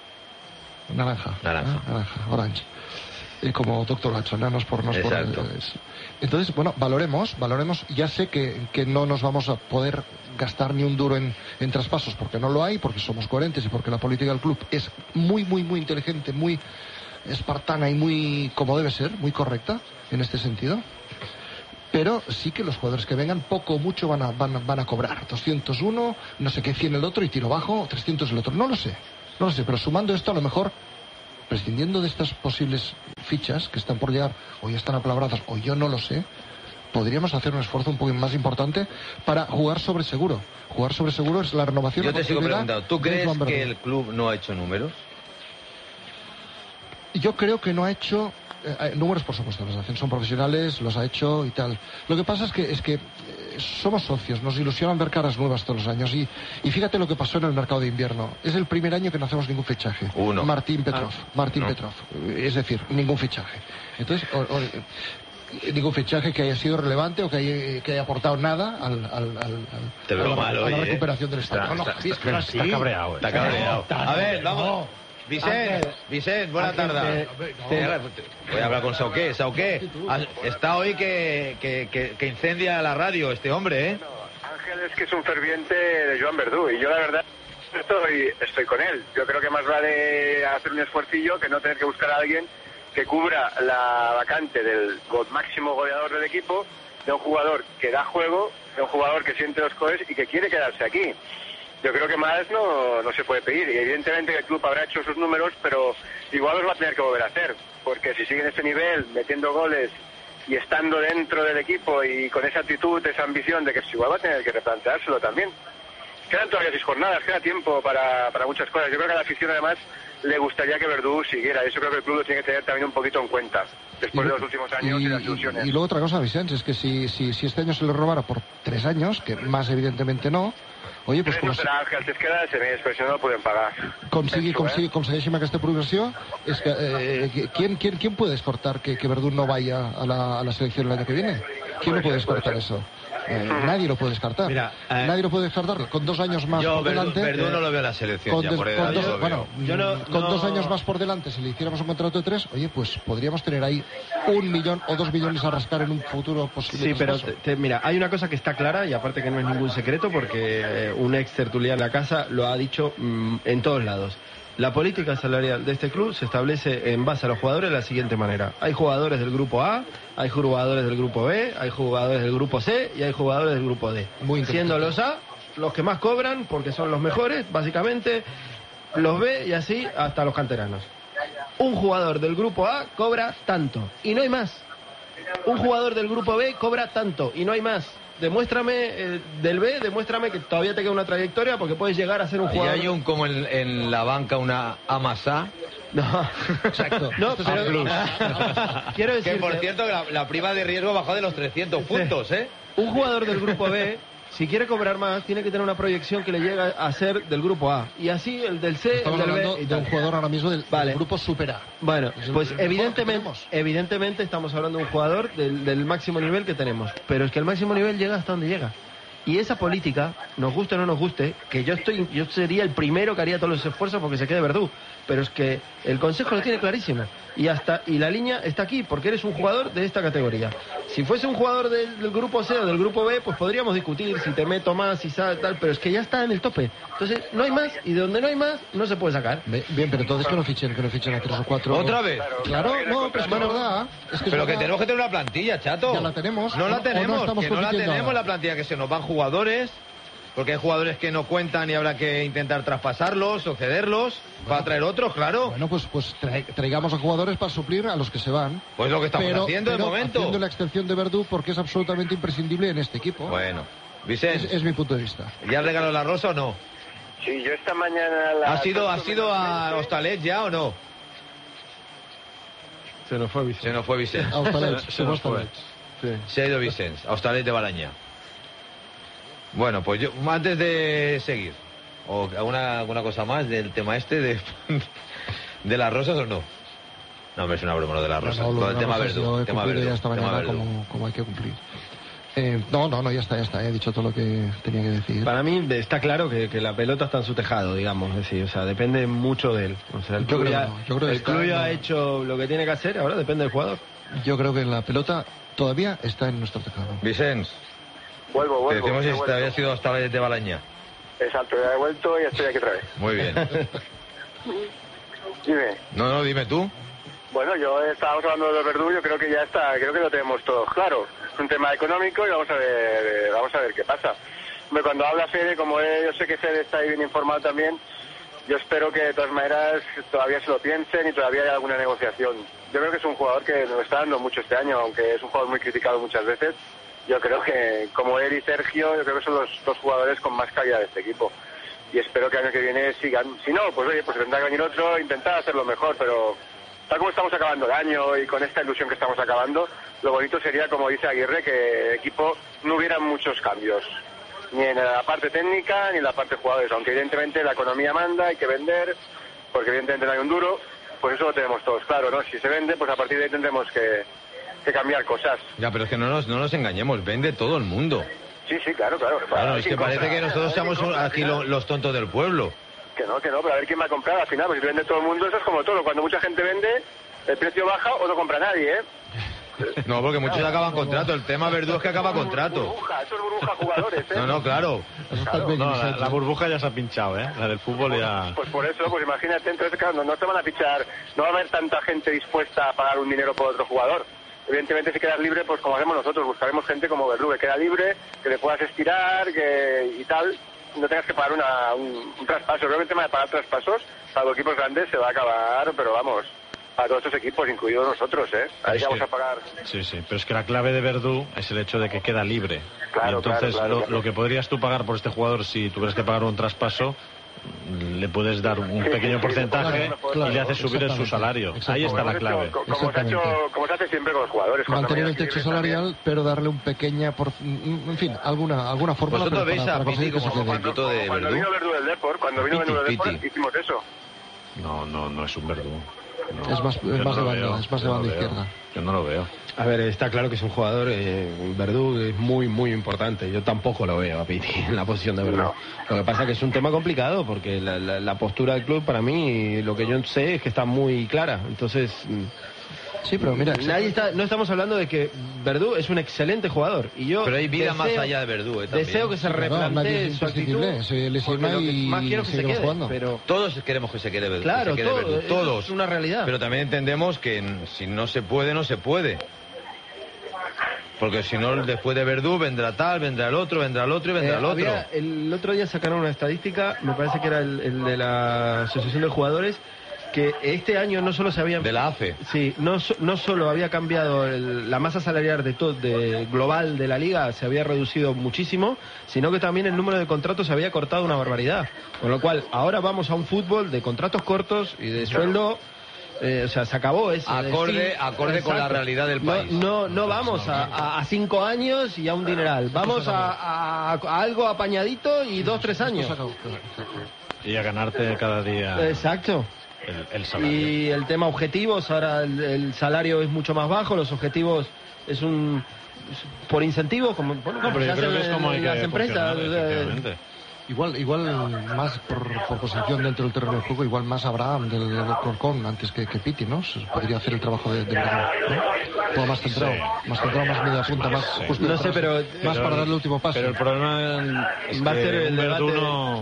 Naranja. Naranja. ¿eh? Naranja, orange. Y como Doctor Lacho, no, no es por... No es por Exacto. es- Entonces, bueno, valoremos, valoremos. Ya sé que, que no nos vamos a poder gastar ni un duro en, en traspasos, porque no lo hay, porque somos coherentes y porque la política del club es muy, muy, muy inteligente, muy espartana y muy, como debe ser, muy correcta en este sentido. Pero sí que los jugadores que vengan, poco o mucho van a, van, a- van a cobrar. doscientos uno, no sé qué, cien el otro y tiro bajo, trescientos el otro. No lo sé, no lo sé, pero sumando esto a lo mejor, prescindiendo de estas posibles fichas que están por llegar, o ya están apalabradas, o yo no lo sé, podríamos hacer un esfuerzo un poco más importante para jugar sobre seguro. Jugar sobre seguro es la renovación. Yo la te sigo continuidad preguntando, ¿tú de crees Joan Verdú. que el club no ha hecho números? Yo creo que no ha hecho eh, números, por supuesto, los hacen, son profesionales, los ha hecho y tal. Lo que pasa es que es que eh, somos socios, nos ilusionan ver caras nuevas todos los años y, y fíjate lo que pasó en el mercado de invierno. Es el primer año que no hacemos ningún fichaje. Uno. Martín Petrov, Ah, Martín no. Petrov, es decir, ningún fichaje. Entonces, o- o- ningún fichaje que haya sido relevante o que haya, que haya aportado nada al, al, al- al- Te veo a la, mal a la hoy, ¿eh? recuperación del Estado. Está, No, no, está- Javi, es que está- así. está cabreado. eh. Está cabreado. A ver, vamos. Vicente, Vicente, buena Ángel, tarde. te- te- Voy a hablar con Sauqué. Sauqué, está hoy que, que, que, que incendia la radio este hombre, ¿eh? Ángel es que es un ferviente de Joan Verdú y yo la verdad estoy, estoy con él. Yo creo que más vale hacer un esfuercillo que no tener que buscar a alguien que cubra la vacante del go- máximo goleador del equipo, de un jugador que da juego, de un jugador que siente los coes y que quiere quedarse aquí. Yo creo que más no, no se puede pedir y evidentemente el club habrá hecho sus números, pero igual los va a tener que volver a hacer, porque si sigue en ese nivel, metiendo goles y estando dentro del equipo y con esa actitud, esa ambición de que igual va a tener que replanteárselo también. Quedan todavía seis jornadas, queda tiempo para, para muchas cosas. Yo creo que a la afición además le gustaría que Verdú siguiera. Eso creo que el club lo tiene que tener también un poquito en cuenta, después Y- de los últimos años y, y, las ilusiones. y- y luego otra cosa, Vicente, es que si, si, si este año se le robara por tres años, que más evidentemente no, oye, pues Tres como no serà el que els queda de mes, però si no, no podem pagar. consigue, Penso, consigue, eh? conseguísima aquesta progressió, es que, eh, ¿quién, quién, ¿quién puede descortar que, que Verdú no vaya a la, a la selección el año que viene? ¿Quién lo puede descartar eso? Eh, nadie lo puede descartar. Mira, eh, nadie lo puede descartar. Con dos años más Yo por Verdú, delante. Verdú no lo veo en la selección Con, ya, des- por con edad, yo dos, lo bueno, veo. Yo no- mm, con no- dos años más por delante, si le hiciéramos un contrato de tres, oye, pues podríamos tener ahí un millón o dos millones a rascar en un futuro posible. Sí, pero traspaso. te- te- mira, hay una cosa que está clara y aparte que no es ningún secreto porque eh, un ex tertuliano en la casa lo ha dicho mm, en todos lados. La política salarial de este club se establece en base a los jugadores de la siguiente manera. Hay jugadores del grupo A, hay jugadores del grupo B, hay jugadores del grupo C y hay jugadores del grupo D. Muy inteligente. Siendo los A los que más cobran porque son los mejores, básicamente, los B y así hasta los canteranos. Un jugador del grupo A cobra tanto y no hay más. Un jugador del grupo B cobra tanto y no hay más. Demuéstrame eh, del B, demuéstrame que todavía te queda una trayectoria porque puedes llegar a ser un Y jugador. hay un como en, en la banca una Amasá. No, Exacto. no, Esto es pero un plus. quiero Que decir por cierto, la, la prima de riesgo bajó de los trescientos puntos, ¿eh? un jugador del grupo B, si quiere cobrar más, tiene que tener una proyección que le llegue a ser del grupo A y así el del C, Estamos el del hablando B. y de un tal. jugador ahora mismo del, Vale. del grupo Super A. Bueno, Es el- pues el mejor que evidentemente, tenemos. evidentemente estamos hablando de un jugador del, del máximo nivel que tenemos, pero es que el máximo nivel llega hasta donde llega. Y esa política, nos guste o no nos guste, que yo estoy, yo sería el primero que haría todos los esfuerzos porque se quede Verdú, pero es que el Consejo lo tiene clarísimo y hasta y la línea está aquí porque eres un jugador de esta categoría. Si fuese un jugador del, del grupo C o del grupo B, pues podríamos discutir si te meto más, si sabes tal, pero es que ya está en el tope. Entonces no hay más y de donde no hay más no se puede sacar. Be- Bien, pero entonces que no fichen, que no fichen a tres o cuatro. ¿Otra vez? Claro, no, pero es que es verdad. Es que es Pero que verdad. tenemos que tener una plantilla, chato. Ya la tenemos. No ¿O- la o no tenemos, estamos que no la compitiendo tenemos ahora? la plantilla, que se nos van jugadores, porque hay jugadores que no cuentan y habrá que intentar traspasarlos o cederlos para traer otros, claro. Bueno, pues, pues trai- traigamos a jugadores para suplir a los que se van. Pues lo que estamos pero, haciendo de pero momento. haciendo la excepción de Verdú porque es absolutamente imprescindible en este equipo. Bueno, es, Vicente, es mi punto de vista. ¿ya regaló la rosa o no? Sí, yo esta mañana... a las ¿Ha sido, ¿ha ocho sido menos a veinte, Hostalet ya o no? Se nos fue Se Vicente. nos fue Vicente. A Hostalet, Se se nos va a fue. Hostalet. Sí. Se ha ido Vicente, a Hostalet de Balañá. Bueno, pues yo, antes de seguir, ¿o alguna, alguna cosa más del tema este de, de las rosas o no? No, hombre, es una broma lo de las rosas. No, no, Todo el no, tema no, Verdú. yo he tema cumplido Verdú, ya esta tema mañana Verdú. como, como hay que cumplir. Eh, no, no, no, ya está, ya está. He dicho todo lo que tenía que decir. Para mí de- está claro que, que la pelota está en su tejado, digamos, es decir, o sea, depende mucho de él. O sea, el Yo club, creo ya, que no, yo creo que el está club ya en- ha hecho lo que tiene que hacer, ahora depende del jugador. Yo creo que la pelota todavía está en nuestro tejado. Vicente, Vuelvo, te vuelvo. decimos he si te vuelto. había sido Hostalet de Balañá. Exacto, ya he vuelto y ya estoy aquí otra vez. Muy bien. Dime. No, no, dime tú. Bueno, yo estábamos hablando de los Verdú, yo creo que ya está, creo que lo tenemos todos claro. Es un tema económico y vamos a ver, vamos a ver qué pasa. Hombre, cuando habla Fede, como él, yo sé que Fede está ahí bien informado también, yo espero que de todas maneras todavía se lo piensen y todavía haya alguna negociación. Yo creo que es un jugador que nos está dando mucho este año, aunque es un jugador muy criticado muchas veces. Yo creo que como él y Sergio, yo creo que son los dos jugadores con más calidad de este equipo. Y espero que el año que viene sigan. Si no, pues oye, pues tendrá que venir otro, intentar hacerlo mejor, pero tal como estamos acabando el año y con esta ilusión que estamos acabando, lo bonito sería, como dice Aguirre, que el equipo no hubiera muchos cambios, ni en la parte técnica ni en la parte de jugadores, aunque evidentemente la economía manda, hay que vender, porque evidentemente no hay un duro, pues eso lo tenemos todos claro, ¿no? Si se vende, pues a partir de ahí tendremos que, que cambiar cosas. Ya, pero es que no nos, no nos engañemos, vende todo el mundo. Sí, sí, claro, claro. Claro, es Sin que parece cosa, que nosotros sin seamos cosa, al aquí final. lo- los tontos del pueblo. Que no, que no, pero a ver quién va a comprar al final, porque si vende todo el mundo, eso es como todo. Cuando mucha gente vende, el precio baja o no compra nadie, ¿eh? No, porque muchos acaban contrato. El tema Verdú es que acaba contrato. Burbuja, eso es burbuja jugadores, ¿eh? No, no, claro. Claro. No, la, la burbuja ya se ha pinchado, ¿eh? La del fútbol ya... Pues por eso, pues imagínate, entonces claro, no, no te van a fichar, no va a haber tanta gente dispuesta a pagar un dinero por otro jugador. Evidentemente si quedas libre, pues como hacemos nosotros, buscaremos gente como Verdú, que queda libre, que le puedas estirar que, y tal, no tengas que pagar una, un, un traspaso. Creo que el tema de pagar traspasos, salvo equipos grandes, se va a acabar, pero vamos... a todos estos equipos, incluidos nosotros, ¿eh? Ahí vamos que, a pagar. Sí, sí, pero es que la clave de Verdú es el hecho de que queda libre. Claro, y entonces claro, claro, lo, claro. lo que podrías tú pagar por este jugador si tuvieras que pagar un traspaso, le puedes dar un Sí, pequeño sí, porcentaje claro, claro, y le haces subir en su salario. Ahí está la clave. Como, como, se ha hecho, como se hace siempre con los jugadores. Mantener el techo salarial, pero darle un pequeña, por, en fin, alguna alguna fórmula ¿Vosotros para, veis para a conseguir Piti que se como quede. sustituto de Cuando Verdú? vino Verdú del Depor, cuando vino Piti, Verdú del Depor, Piti. hicimos eso. No, no, no es un Verdú. No, Es más- es yo más no de lo banda, veo, es más de yo no banda lo veo. izquierda. Yo no lo veo. A ver, está claro que es un jugador, eh, Verdú es muy, muy importante. Yo tampoco lo veo a Piti en la posición de Verdú. No. Lo que pasa es que es un tema complicado porque la, la, la postura del club para mí, lo que yo sé es que está muy clara. Entonces, mm, Sí, pero mira, nadie está, no estamos hablando de que Verdú es un excelente jugador. Y yo Pero hay vida deseo- más allá de Verdú, ¿eh? También. Deseo que se Claro, nadie replantee es su actitud. imprescindible, se lesiona porque lo que y más quiero que se seguimos quede, jugando. pero Todos queremos que se quede Verdú. Claro, que se quede todo, Verdú, eso todos. es una realidad. Pero también entendemos que n- si no se puede, no se puede. Porque si no, después de Verdú vendrá tal, vendrá el otro, vendrá el otro y vendrá Eh, el otro. había- el otro día sacaron una estadística, me parece que era el, el de la Asociación de Jugadores, que este año no solo se había... De la A F E. Sí, no, so- no solo había cambiado el- la masa salarial de todo, de global de la liga, se había reducido muchísimo, sino que también el número de contratos se había cortado una barbaridad. Con lo cual, ahora vamos a un fútbol de contratos cortos y de sueldo... eh, o sea, se acabó eso. de Acorde- sí, acorde con la realidad del No- país. No, no, vamos a, a- a cinco años y a un dineral. Vamos a, a- a algo apañadito y dos, tres años. Y a ganarte cada día Exacto. el, el salario. Y el tema objetivos, ahora el, el salario es mucho más bajo, los objetivos es un es por incentivo, como, bueno, No, pero se yo creo hace que es en- como hay en que las empresas. funcionar, eh, efectivamente. Igual, igual más por, por posición dentro del terreno de juego, igual más Abraham del, del Corcón antes que, que Piti, ¿no? Se podría hacer el trabajo de, de Verdú, ¿no? Todo más centrado, Sí. más centrado, más media punta, más Sí. justo No sé, detrás, pero- más Pero- para darle el último paso. Pero el problema es Va a que ser el un Verdú debate- no-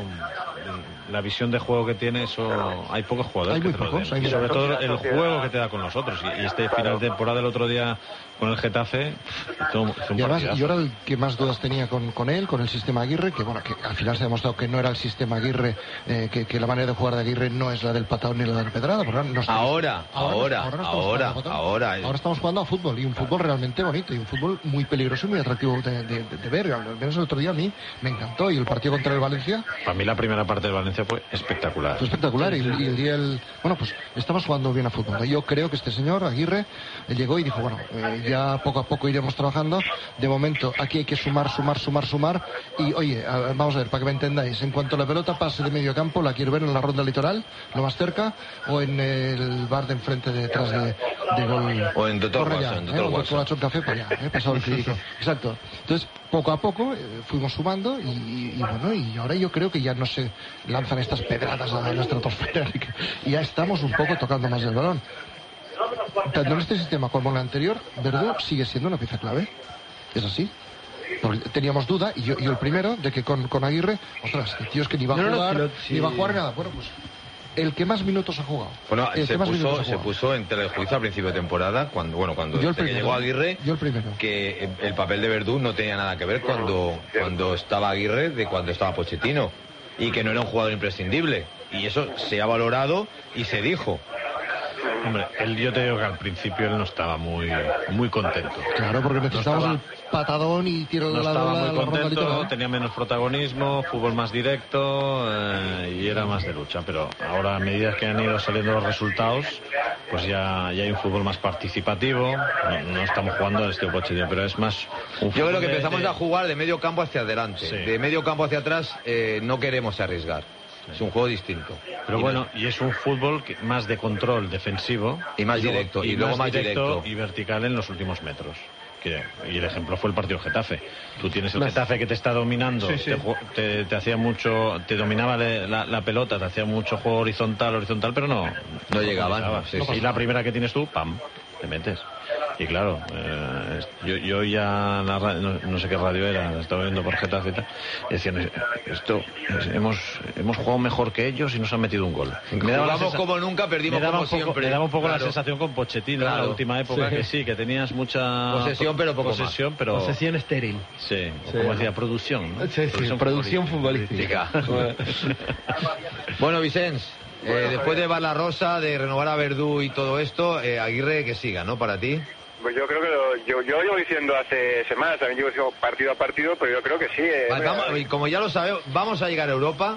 la visión de juego que tiene, eso hay pocos jugadores Hay que muy te lo pocos, den. hay Y muy sobre pocos. todo La el sociedad- juego que te da con nosotros. Y, y este final de temporada del otro día con el Getafe, hizo un, hizo un Y además, partidazo. yo era el que más dudas tenía con, con él, con el sistema Aguirre, que bueno, que al final se ha demostrado que no era el sistema Aguirre, eh, que, que la manera de jugar de Aguirre no es la del patadón ni la de la pedrada. porque no estamos- Ahora, ahora, no estamos ahora, jugando a patadón. ahora. Ahora estamos jugando a fútbol, y un fútbol realmente bonito, y un fútbol muy peligroso y muy atractivo de, de, de, de ver. Al menos el otro día a mí me encantó, y el partido contra el Valencia Para mí la primera parte del Valencia fue espectacular. fue espectacular, y, y el día el, bueno, pues estamos jugando bien a fútbol. Yo creo que este señor Aguirre eh, llegó y dijo, bueno, eh, ya poco a poco iremos trabajando. De momento aquí hay que sumar, sumar, sumar, sumar. Y oye, a- vamos a ver, para que me entendáis, en cuanto la pelota pase de medio campo, la quiero ver en la ronda litoral, lo más cerca, o en el bar de enfrente detrás de, de gol. O en Doctor Corre Watson, ya, en ¿eh? Doctor O en Watson. Watson Café para allá, ¿eh? Pasado el crítico. Exacto. Entonces, poco a poco eh, fuimos sumando, y, y- y bueno, y ahora yo creo que ya no se lanzan estas pedradas a la estratosfera, y, que- y ya estamos un poco tocando más el balón. Tanto en este sistema como en el anterior, Verdú sigue siendo una pieza clave. Es así. Porque teníamos duda, y yo, y yo el primero, de que con, con Aguirre, ostras, el tío es que ni va a No, no, no, jugar, si lo- ni si- va a jugar nada. Bueno, pues el que más minutos ha jugado. Bueno, el se que más minutos puso, ha se jugado. puso en telejuicio a principio de temporada, cuando, bueno, cuando Yo el desde que primero. llegó Aguirre, Yo el primero. que el papel de Verdú no tenía nada que ver cuando, cuando estaba Aguirre de cuando estaba Pochettino, y que no era un jugador imprescindible. Y eso se ha valorado y se dijo. Hombre, él, yo te digo que al principio él no estaba muy, muy contento. Claro, porque necesitamos estaba- el patadón y tiro de No la estaba la- muy la ronda contento, litoral. tenía menos protagonismo, fútbol más directo eh, y era más de lucha. Pero ahora, a medida que han ido saliendo los resultados, pues ya, ya hay un fútbol más participativo. No, no estamos jugando este Pochettino, pero es más un Yo fútbol creo que de- empezamos de- a jugar de medio campo hacia adelante. Sí. De medio campo hacia atrás eh, no queremos arriesgar. Es un juego distinto. Pero Y bueno, y es un fútbol que, más de control defensivo. Y más directo, y luego más directo. y vertical en los últimos metros. que, y el ejemplo fue el partido Getafe. Tú tienes el Getafe que te está dominando, sí, sí. Te, te, te hacía mucho, te dominaba de, la, la pelota, te hacía mucho juego horizontal, horizontal, pero no, no llegaban. No llegaba. Sí, sí. Y la primera que tienes tú, pam, te metes. Y claro, eh, yo, yo ya la radio, no, no sé qué radio era, estaba viendo por Getafe y tal, y decían, esto, hemos, hemos jugado mejor que ellos y nos han metido un gol. Me daba Jugamos como nunca, perdimos como poco, siempre. Me daba un poco claro. la sensación con Pochettino claro. en la última época, sí. que sí, que tenías mucha posesión, pero poco posesión, más. Pero... Posesión estéril. Sí, sí. Como decía, producción, ¿no? Sí, sí, producción, producción futbolística. futbolística. Bueno, Vicens, eh, después de Barla Rosa, de renovar a Verdú y todo esto, eh, Aguirre que siga, ¿no? Para ti. Pues yo creo que lo, yo, yo llevo diciendo hace semanas, también llevo diciendo partido a partido, pero yo creo que sí. Eh, vale, vamos, y como ya lo sabemos, ¿vamos a llegar a Europa?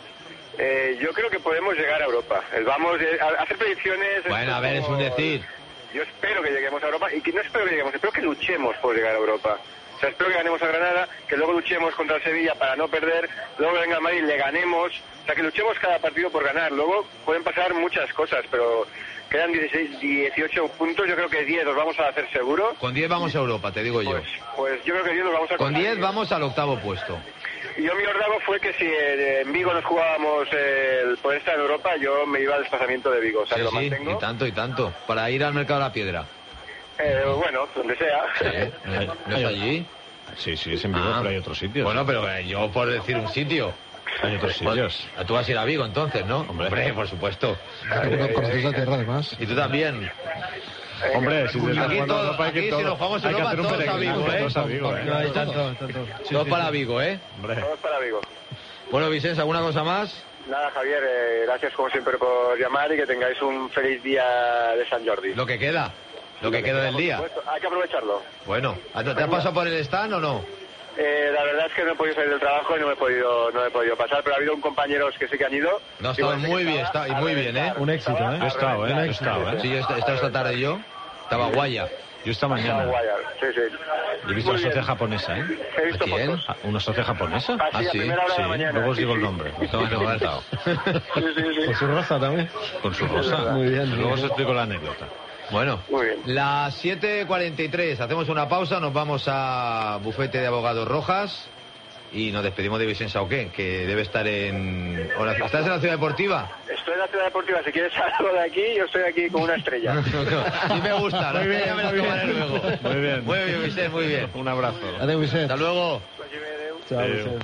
Eh, yo creo que podemos llegar a Europa. El vamos eh, a hacer predicciones... Bueno, es a ver, como, es un decir. Yo espero que lleguemos a Europa, y que no espero que lleguemos, espero que luchemos por llegar a Europa. O sea, espero que ganemos a Granada, que luego luchemos contra el Sevilla para no perder, luego venga al Madrid, le ganemos, o sea, que luchemos cada partido por ganar. Luego pueden pasar muchas cosas, pero... Quedan dieciséis, dieciocho puntos, yo creo que diez los vamos a hacer seguro. Con diez vamos a Europa, te digo yo. Pues, pues yo creo que diez los vamos a Con diez vamos al octavo puesto. Y yo mi ordago fue que si en Vigo nos jugábamos el poder estar en Europa, yo me iba al desplazamiento de Vigo. O sea, sí, que lo sí, mantengo. y tanto, y tanto. Para ir al Mercado de la Piedra. Eh, bueno, donde sea. Sí, ¿no es allí? Sí, sí, es en Vigo, ah, pero hay otros sitios. Bueno, pero eh, yo por decir un sitio... Hay otros sitios. Pues, tú vas a ir a Vigo entonces, ¿no? Hombre, Hombre por supuesto. Tú conoces la tierra además. Y tú también. Hombre, si se aquí, todo, aquí si nos vamos a Europa, todos a Vigo, ¿eh? Todos a Vigo, ¿eh? No, hay tanto, tanto. Todos para Vigo, ¿eh? Hombre. Todos para Vigo. Bueno, Vicens, ¿alguna cosa más? Nada, Javier, eh, gracias como siempre por llamar y que tengáis un feliz día de San Jordi. Lo que queda. Lo que, que queda del día. Hay que aprovecharlo. Bueno, ¿te has pasado por el stand o no? Eh, la verdad es que no he podido salir del trabajo y no me he podido no he podido pasar, pero ha habido un compañeros que sí que han ido. No, ha estado muy bien, está, y muy bien, ¿eh? Un éxito, ¿eh? Yo he estado, ¿eh? Yo he estado, ¿eh? Sí, yo he estado esta tarde yo. Estaba guaya. Yo esta mañana. Guaya, sí, sí. Yo he visto una socia japonesa, ¿eh? He visto ¿A quién? fotos. ¿Una socia japonesa? Ah, sí, ¿Ah, sí? a primera hora Sí, de la mañana. luego os sí, digo sí. el nombre. Estaba encantado. Sí, sí, sí. Con su rosa también. Con su rosa. Muy bien. Muy Luego os bien. explico la anécdota. Bueno, Muy bien. las siete cuarenta y tres, hacemos una pausa, nos vamos a Bufete de Abogados Rojas y nos despedimos de Vicens Sauqué, que debe estar en... ¿Estás en la Ciudad Deportiva? Estoy en la Ciudad Deportiva, si quieres algo de aquí, yo estoy aquí como una estrella. Sí me gusta, Muy bien, ya me la muy tomaré bien. luego. Muy bien. Muy bien, Vicens, muy bien. Un abrazo. Adiós, Vicens. Hasta luego. Chao, Adeu. Vicens.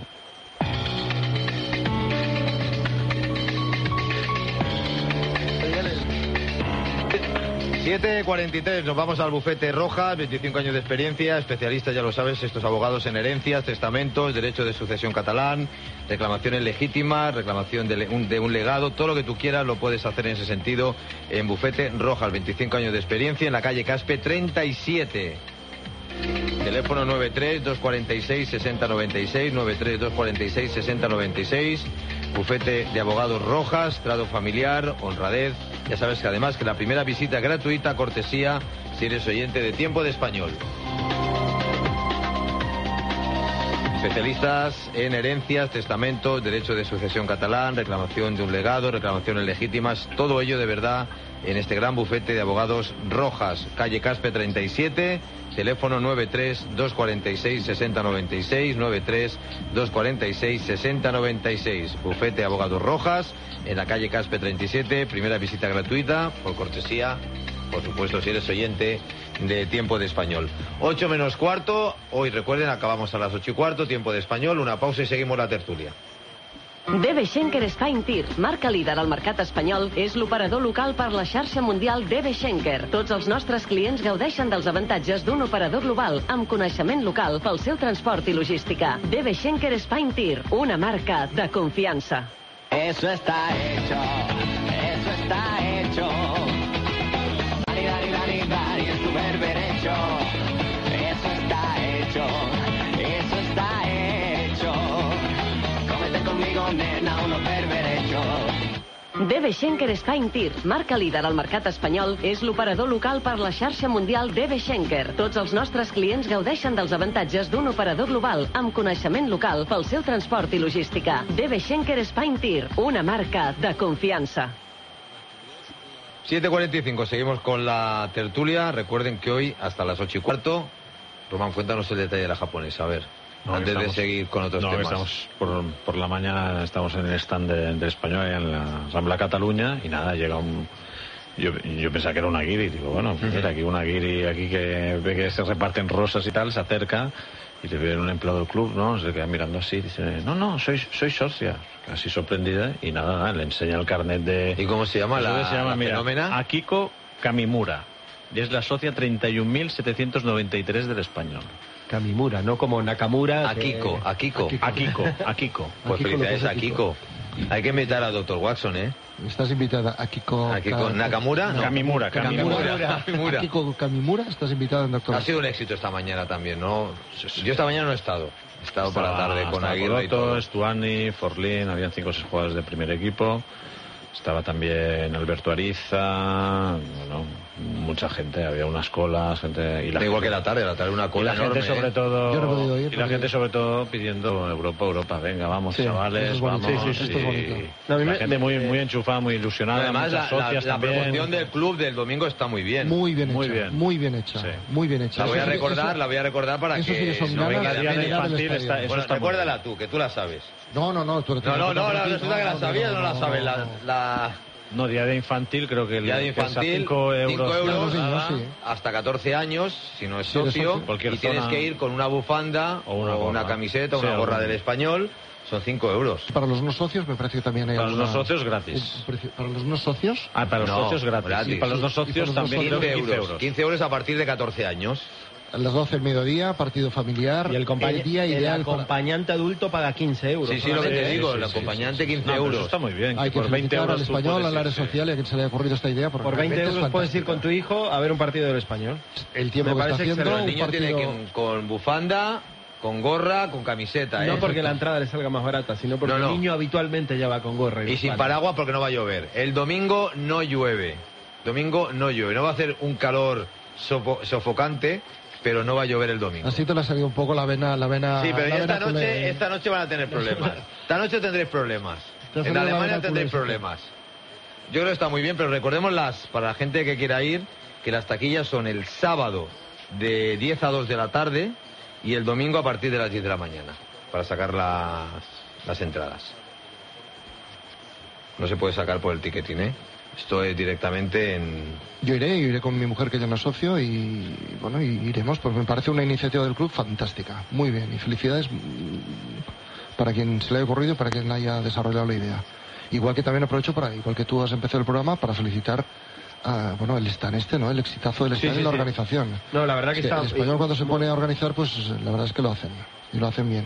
siete cuarenta y tres, nos vamos al Bufete Rojas, veinticinco años de experiencia, especialistas, ya lo sabes, estos abogados en herencias, testamentos, derecho de sucesión catalán, reclamaciones legítimas, reclamación de, le, un, de un legado, todo lo que tú quieras lo puedes hacer en ese sentido en Bufete Rojas, veinticinco años de experiencia, en la calle Caspe treinta y siete. Teléfono nueve tres dos cuatro seis seis cero nueve seis, nueve tres dos cuatro seis seis cero nueve seis. Bufete de Abogados Rojas, trato familiar, honradez. Ya sabes que además que la primera visita gratuita, cortesía, si eres oyente de Tiempo de Español. Especialistas en herencias, testamentos, derecho de sucesión catalán, reclamación de un legado, reclamaciones legítimas, todo ello de verdad en este gran bufete de Abogados Rojas, calle Caspe treinta y siete, teléfono nueve tres dos cuatro seis seis cero nueve seis, nueve tres dos cuatro seis seis cero nueve seis, bufete de Abogados Rojas, en la calle Caspe treinta y siete, primera visita gratuita, por cortesía, por supuesto, si eres oyente de Tiempo de Español. ocho menos cuarto, hoy recuerden, acabamos a las ocho y cuarto, Tiempo de Español, una pausa y seguimos la tertulia. D B Schenker Spain Tir, marca líder al mercat espanyol, és l'operador local per la xarxa mundial D B Schenker. Tots els nostres clients gaudeixen dels avantatges d'un operador global amb coneixement local pel seu transport i logística. D B Schenker Spain Tir, una marca de confiança. Eso está hecho, eso está hecho. Dani, Dani, Dani, Dani, es tu berberecho. Eso está hecho, eso está hecho. Cómete conmigo, nena, unos berberechos. D B Schenker Spain Tir, marca líder al mercat espanyol, és l'operador local per la xarxa mundial D B Schenker. Tots els nostres clients gaudeixen dels avantatges d'un operador global amb coneixement local pel seu transport i logística. D B Schenker Spain Tir, una marca de confiança. siete cuarenta y cinco, seguimos con la tertulia. Recuerden que hoy, hasta las ocho y cuarto, Román, cuéntanos el detalle de la japonesa, a ver, No, antes estamos, de seguir con otros no, temas. Estamos por, por la mañana, estamos en el stand de, de Español en la Rambla Cataluña y nada, llega un... Yo, yo pensaba que era una guiri, digo, bueno, pues mira, aquí una guiri aquí que ve que se reparten rosas y tal, se acerca y te ve un empleado del club, ¿no? Se queda mirando así, dice, no, no, soy, soy socia. Casi sorprendida y nada, nada, le enseña el carnet de... ¿Y cómo se llama la, se llama, la mira, fenómena? Akiko Kamimura. Y es la socia treinta y un mil setecientos noventa y tres del Español. Kamimura, no como Nakamura. Akiko, que... Akiko. Akiko, Akiko. Pues Akiko, felicidades lo a que es Akiko. Hay que invitar a doctor Watson, ¿eh? Estás invitada a Kiko... Akiko Nakamura, no. Kamimura, Kamimura. Kamimura. Kiko Kamimura, estás invitada en Doctor Ha sido un éxito esta mañana también, ¿no? Yo esta mañana no he estado. He estado por la tarde con Estaba Aguirre y todo. Coloto, Stuani, Forlín, habían cinco o seis jugadores de primer equipo. Estaba también Alberto Ariza, bueno, mucha gente, había unas colas, gente... Y la Igual gente, que la tarde, la tarde una y cola la gente enorme, sobre ¿eh? todo... Yo no he podido ir y la porque- gente sobre todo pidiendo Europa, Europa, venga, vamos, Sí, eso chavales, es bonito. vamos. Sí, sí, esto es y- bonito. No, a mí la me- gente muy, me- muy enchufada, muy ilusionada, Además, muchas la, la, socias la también. promoción del club del domingo está muy bien. Muy bien Muy hecha, bien. muy bien hecha, Sí. muy bien hecha. La voy a Eso sí que- recordar, eso- la voy a recordar para eso sí que que son no ganas venga de de Día de llenar el infantil estadio. está, eso Bueno, está muy recuérdala bien. tú, que tú la sabes. No, no, no, tú eres No, no, no, no, la resulta que la sabías, no la sabes. La, la No, día de infantil, creo que el día de que es a infantil, cinco euros. cinco euros, Claro, sí, nada, sí. hasta catorce años, si no es Si eres socio, socio. Cualquier y tienes zona- que ir con una bufanda O una o una gorra. camiseta o Sí, una gorra algo. del Español, son cinco euros. Para los no socios me parece que también hay Para los alguna- no socios, gratis. un precio- Para los no socios, Ah, para los No, socios gratis. gratis. Y para los no Y para socios los no también socios, creo que quince euros. quince euros a partir de catorce años. a las doce del mediodía, partido familiar, Y el, compañ- día el ideal para- acompañante adulto paga quince euros. Sí, sí, lo que te Sí, digo, sí, el sí, acompañante sí, sí. quince No, pero euros. eso está muy bien. Hay que por veinte felicitar euros al tú español, puedes al área ir, sí. social y a quien se le haya ocurrido esta idea. Porque Por veinte realmente euros es puedes ir fantástica. con tu hijo a ver un partido del Español. El tiempo Me que está parece haciendo, Pero el un niño tiene partido... que ir con bufanda, con gorra, con camiseta, ¿eh? No porque la entrada le salga más barata, sino porque No, no. el niño habitualmente ya va con gorra. Y sin bufanda. paraguas porque no va a llover. El domingo no llueve. Domingo no llueve. No va a hacer un calor sofo- sofocante, pero no va a llover el domingo. Así te le ha salido un poco la vena... La vena Sí, pero la ya esta vena noche, culé. esta noche van a tener problemas. Esta noche tendréis problemas. Te ha En salido la Alemania vena tendréis culé, sí. problemas. Yo creo que está muy bien, pero recordemos las, para la gente que quiera ir, que las taquillas son el sábado de diez a dos de la tarde y el domingo a partir de las diez de la mañana, para sacar las, las entradas. No se puede sacar por el ticketing, ¿eh? Esto es directamente en... Yo iré, yo iré con mi mujer que ya no es socio y bueno, y iremos, porque me parece una iniciativa del club fantástica. Muy bien, y felicidades mm, para quien se le haya ocurrido y para quien haya desarrollado la idea. Igual que también aprovecho para, igual que tú has empezado el programa, para felicitar a, bueno, el stand este, ¿no? El exitazo del stand sí, en la sí. organización. No, la verdad que Es que está el español cuando se pone a organizar, pues la verdad es que lo hacen, y lo hacen bien.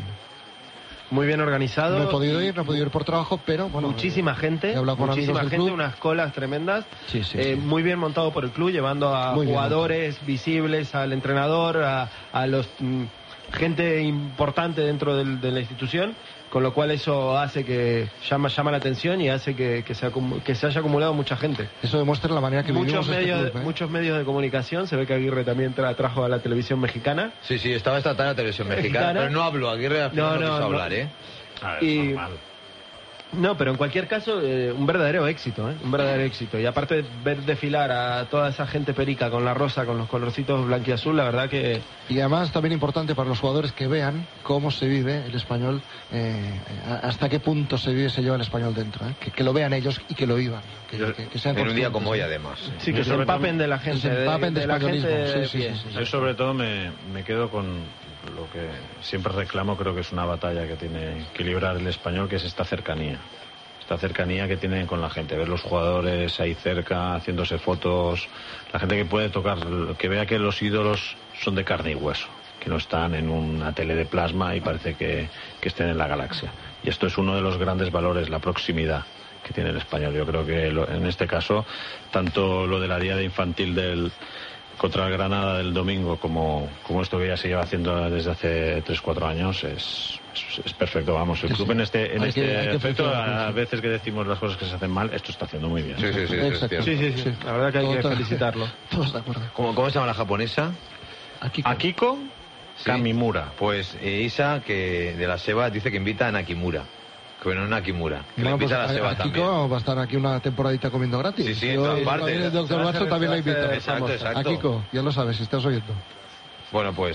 muy bien organizado. No he podido y ir, no he podido ir por trabajo, pero bueno. muchísima eh, gente, he hablado con muchísima amigos del gente, club. unas colas tremendas. Sí, sí, Eh, sí. Muy bien montado por el club, llevando a Muy bien jugadores visibles, al entrenador, a, a los mm, gente importante dentro del- de la institución, con lo cual eso hace que llama llama la atención y hace que, que, se, acumu- que se haya acumulado mucha gente. Eso demuestra la manera que Muchos vivimos este medios, club, ¿eh? muchos medios de comunicación, se ve que Aguirre también tra- trajo a la televisión mexicana. Sí, sí, estaba esta tarde en la televisión mexicana, Mexicana. pero no habló. Aguirre al final No, no, no, quiso no. hablar, ¿eh? A ver, Y- es normal. No, pero en cualquier caso, eh, un verdadero éxito, ¿eh? Un verdadero éxito. Y aparte de ver desfilar a toda esa gente perica con la rosa, con los colorcitos blanquiazul, la verdad que... Y además también importante para los jugadores que vean cómo se vive el español, eh, a- hasta qué punto se vive, se lleva el español dentro, ¿eh? que, que lo vean ellos y que lo vivan. Que, que- que sean En un día conscientes, como hoy, ¿eh? además. Sí, que Yo se sobre todo empapen de la gente, se empapen de de la gente españolismo, de sí, sí, pie. sí, sí. Yo sobre todo me, me quedo con lo que siempre reclamo, creo que es una batalla que tiene que librar el español, que es esta cercanía. Esta cercanía que tienen con la gente, ver los jugadores ahí cerca, haciéndose fotos, la gente que puede tocar, que vea que los ídolos son de carne y hueso, que no están en una tele de plasma y parece que, que estén en la galaxia. Y esto es uno de los grandes valores, la proximidad que tiene el español. Yo creo que lo- en este caso, tanto lo de la diada infantil del contra el Granada del domingo como, como esto que ya se lleva haciendo desde hace tres cuatro años es, es, es perfecto, vamos. El Sí, club sí. en este, en Hay este que- hay que aspecto, felicitarlo, a sí. veces que decimos las cosas que se hacen mal, esto está haciendo muy bien. Sí, sí, sí, eso es Exacto. cierto. Sí, sí, sí, Sí. la verdad que hay que Todo- felicitarlo. Todos de acuerdo. ¿Cómo, ¿Cómo se llama la japonesa? Aquí, Akiko Sí. Kamimura. Pues eh, Isa, que de la Seba, dice que invita a Nakimura. Que bueno, Nakimura. Que la Bueno, pues invita a la Seba a- a también. Kiko va a estar aquí una temporadita comiendo gratis. Sí, sí, en Yo- todas y partes. también el Se doctor va a Watson hacer- también la se va a invita. hacer- Exacto, exacto. A Kiko, ya lo sabes, si estás oyendo. Bueno, pues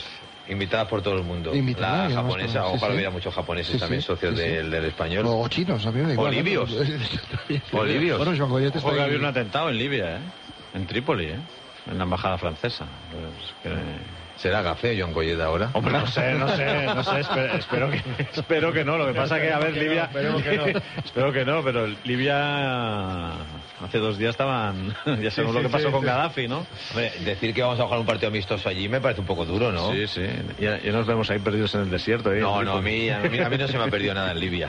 Invitadas por todo el mundo. Invitada, la y además japonesa, todo, sí, ojalá sí. hubiera muchos japoneses Sí, también sí, socios sí, sí. del, del español. O chinos, a mí me da igual. O libios. ¿no? O libios. Bueno, Joan Goyet Ojo está que ahí. había un atentado en Libia, ¿eh? En Trípoli, ¿eh? En la embajada francesa. Pues que... ¿Será café Joan Goyet ahora? Hombre, no sé, no sé, no sé, espero, espero que espero que no. Lo que pasa que, a ver, Libia... Esperemos que no. Espero que no, pero Libia hace dos días estaban... Ya sabemos Sí, lo sí, que pasó sí, con sí. Gaddafi, ¿no? Hombre, decir que vamos a jugar un partido amistoso allí me parece un poco duro, ¿no? Sí, sí. Ya, ya nos vemos ahí perdidos en el desierto. ¿eh? No, no, a mí, a, mí, a mí no se me ha perdido nada en Libia.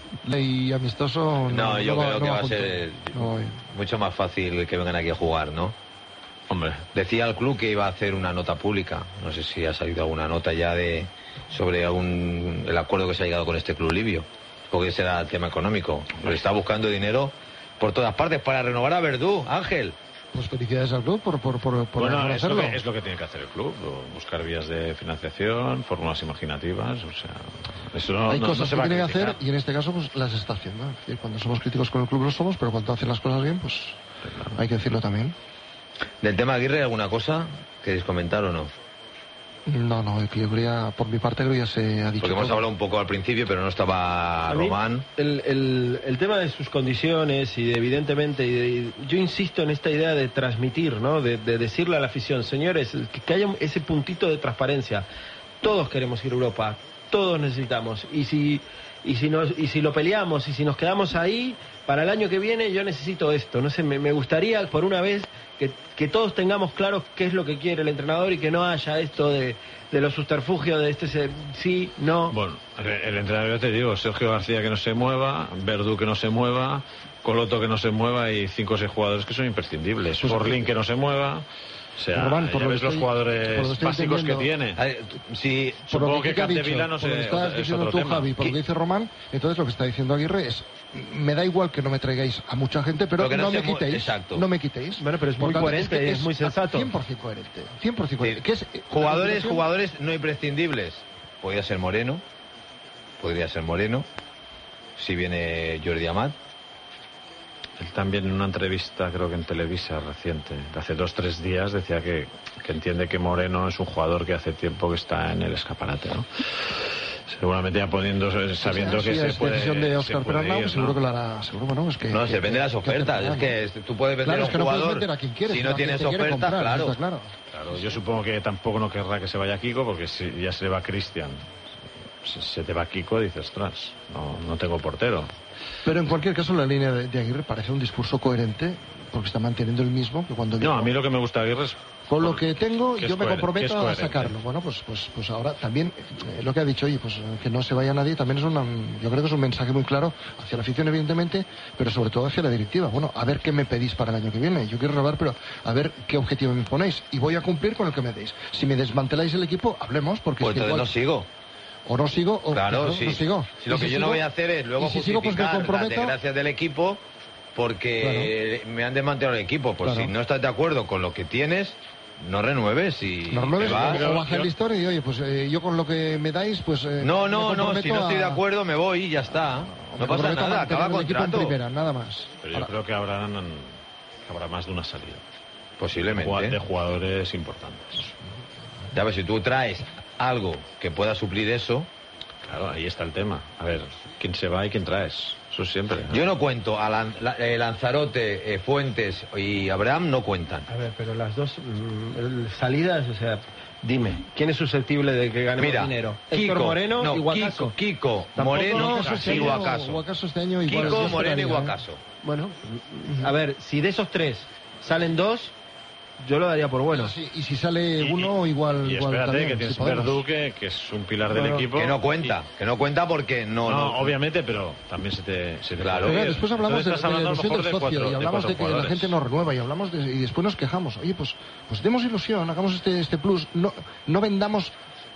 Y amistoso. No, yo no creo no que va a junto. ser No voy. mucho más fácil que vengan aquí a jugar, ¿no? Hombre, Decía el club que iba a hacer una nota pública. No sé si ha salido alguna nota ya de sobre algún, el acuerdo que se ha llegado con este club libio. Porque será tema económico. Pero está buscando dinero por todas partes para renovar a Verdú, Ángel. Pues felicidades al club por, por, por, por bueno, por es lo, hacerlo. que, es lo que tiene que hacer el club, o buscar vías de financiación, fórmulas imaginativas, o sea, eso no, Hay no- no cosas se que va a tiene que criticar. hacer y en este caso pues las está haciendo. Es decir, cuando somos críticos con el club lo somos, pero cuando hacen las cosas bien, pues hay que decirlo también. Del tema Aguirre, ¿alguna cosa queréis comentar o no? No, no, yo creo, por mi parte creo que ya se ha dicho Porque hemos todo. hablado un poco al principio, pero no estaba A mí, Román. El, el, el tema de sus condiciones y de, evidentemente, y de- yo insisto en esta idea de transmitir, ¿no? De, de decirle a la afición, señores, que, que haya ese puntito de transparencia. Todos queremos ir a Europa, todos necesitamos. Y si, y si, nos, y si lo peleamos y si nos quedamos ahí, para el año que viene yo necesito esto. No sé, me, me gustaría por una vez que, que todos tengamos claro qué es lo que quiere el entrenador y que no haya esto de, de los subterfugios de este se- sí, no. Bueno, el, el entrenador, ya te digo, Sergio García que no se mueva, Verdú que no se mueva, Coloto que no se mueva y cinco o seis jugadores que son imprescindibles. Pues Forlín que no se mueva. O sea, Román, por ya lo ves que los estoy- por lo jugadores que estoy básicos que entendiendo- tiene. A ver, si Por Supongo lo que que, ha dicho, Capdevila no por lo que sé, estás es diciendo otro tú, tema. Javi, por lo que dice Román, entonces lo que está diciendo Aguirre es, me da igual que no me traigáis a mucha gente, pero Lo que no no, se me mu- quitéis, exacto. no me quitéis. Bueno, pero es Por muy tanto, coherente, que es muy sensato. cien por ciento coherente, cien por ciento coherente. ¿Qué es, eh, jugadores, la jugadores no imprescindibles. Podría ser Moreno, podría ser Moreno, si viene Jordi Amat. Él también en una entrevista, creo que en Televisa reciente, de hace dos tres días, decía que, que entiende que Moreno es un jugador que hace tiempo que está en el escaparate, ¿no? Seguramente ya poniendo, sabiendo Sí, que es se puede, decisión de se Oscar puede Perarnau, ir, seguro ¿no? que lo hará, seguro, bueno, es que... No, que- se vende las que hace ofertas. Es Perarnau. que es- tú puedes vender Claro, a es un que no puedes jugador. vender a quien quieres, si sino no a quien tienes te quiere oferta, comprar, claro. está claro. Claro, yo supongo que tampoco no querrá que se vaya Kiko, porque si ya se le va Cristian, si se te va Kiko, dices, ostras, no, no tengo portero. Pero en cualquier caso la línea de, de Aguirre parece un discurso coherente, porque está manteniendo el mismo que cuando dijo, No, a mí lo que me gusta de Aguirre es... con lo que tengo que es yo me coherente, que es comprometo a coherente. sacarlo. Bueno, pues pues pues ahora también eh, lo que ha dicho, oye, pues eh, que no se vaya nadie, también es una, yo creo que es un mensaje muy claro hacia la afición evidentemente, pero sobre todo hacia la directiva. Bueno, a ver qué me pedís para el año que viene. Yo quiero robar, pero a ver qué objetivo me ponéis y voy a cumplir con el que me deis. Si me desmanteláis el equipo, hablemos, porque Pues es que entonces igual- no sigo. o no sigo o Claro, no, sí. no sigo. Si lo Y que si yo no sigo- voy a hacer es luego y si sigo, pues me justificar las comprometo. desgracias del equipo porque me han desmantelado el equipo. Pues Claro. si no estás de acuerdo con lo que tienes, no renueves y No renueves, te vas. o baja el listón y digo, oye, pues eh, yo con lo que me dais, pues... eh, No, me no, no, comprometo si no estoy de a- acuerdo me voy y ya está. me No pasa comprometo a nada, mantener acaba el equipo en contrato. primera, nada más. Pero yo Ahora, creo que habrán, que habrá más de una salida. Posiblemente. Jugad- De jugadores importantes. Ya ves, si tú traes algo que pueda suplir eso, Claro, ahí está el tema. A ver, ¿quién se va y quién traes? Eso siempre. ¿no? yo no cuento. A Lan- la- eh, Lanzarote, eh, Fuentes y Abraham no cuentan. A ver, pero las dos mm, el- salidas, o sea, dime, ¿quién es susceptible de que ganemos Mira, dinero? Kiko, Héctor Moreno no, y Guacaso. Kiko, Kiko, Tampoco Moreno Guacaso este y año- Guacaso. Guacaso este año igual Kiko, yo Moreno y esperaría, ¿eh? Guacaso. Bueno, a ver, si de esos tres salen dos, yo lo daría por bueno. Sí, y si sale Y- uno, igual, Y igual espérate, también, que tienes si podemos. Verdú, que, que es un pilar del Bueno, equipo. Que no cuenta, Y- que no cuenta porque no... No, no- obviamente, pero también se te, se te Claro. puede Pero ir. después hablamos de, Entonces de estás la hablando a lo ilusión mejor del de socio cuatro- y hablamos cuatro de que la jugadores. gente no renueva y hablamos de, y después nos quejamos. Oye, pues, pues demos ilusión, hagamos este, este plus, no, no vendamos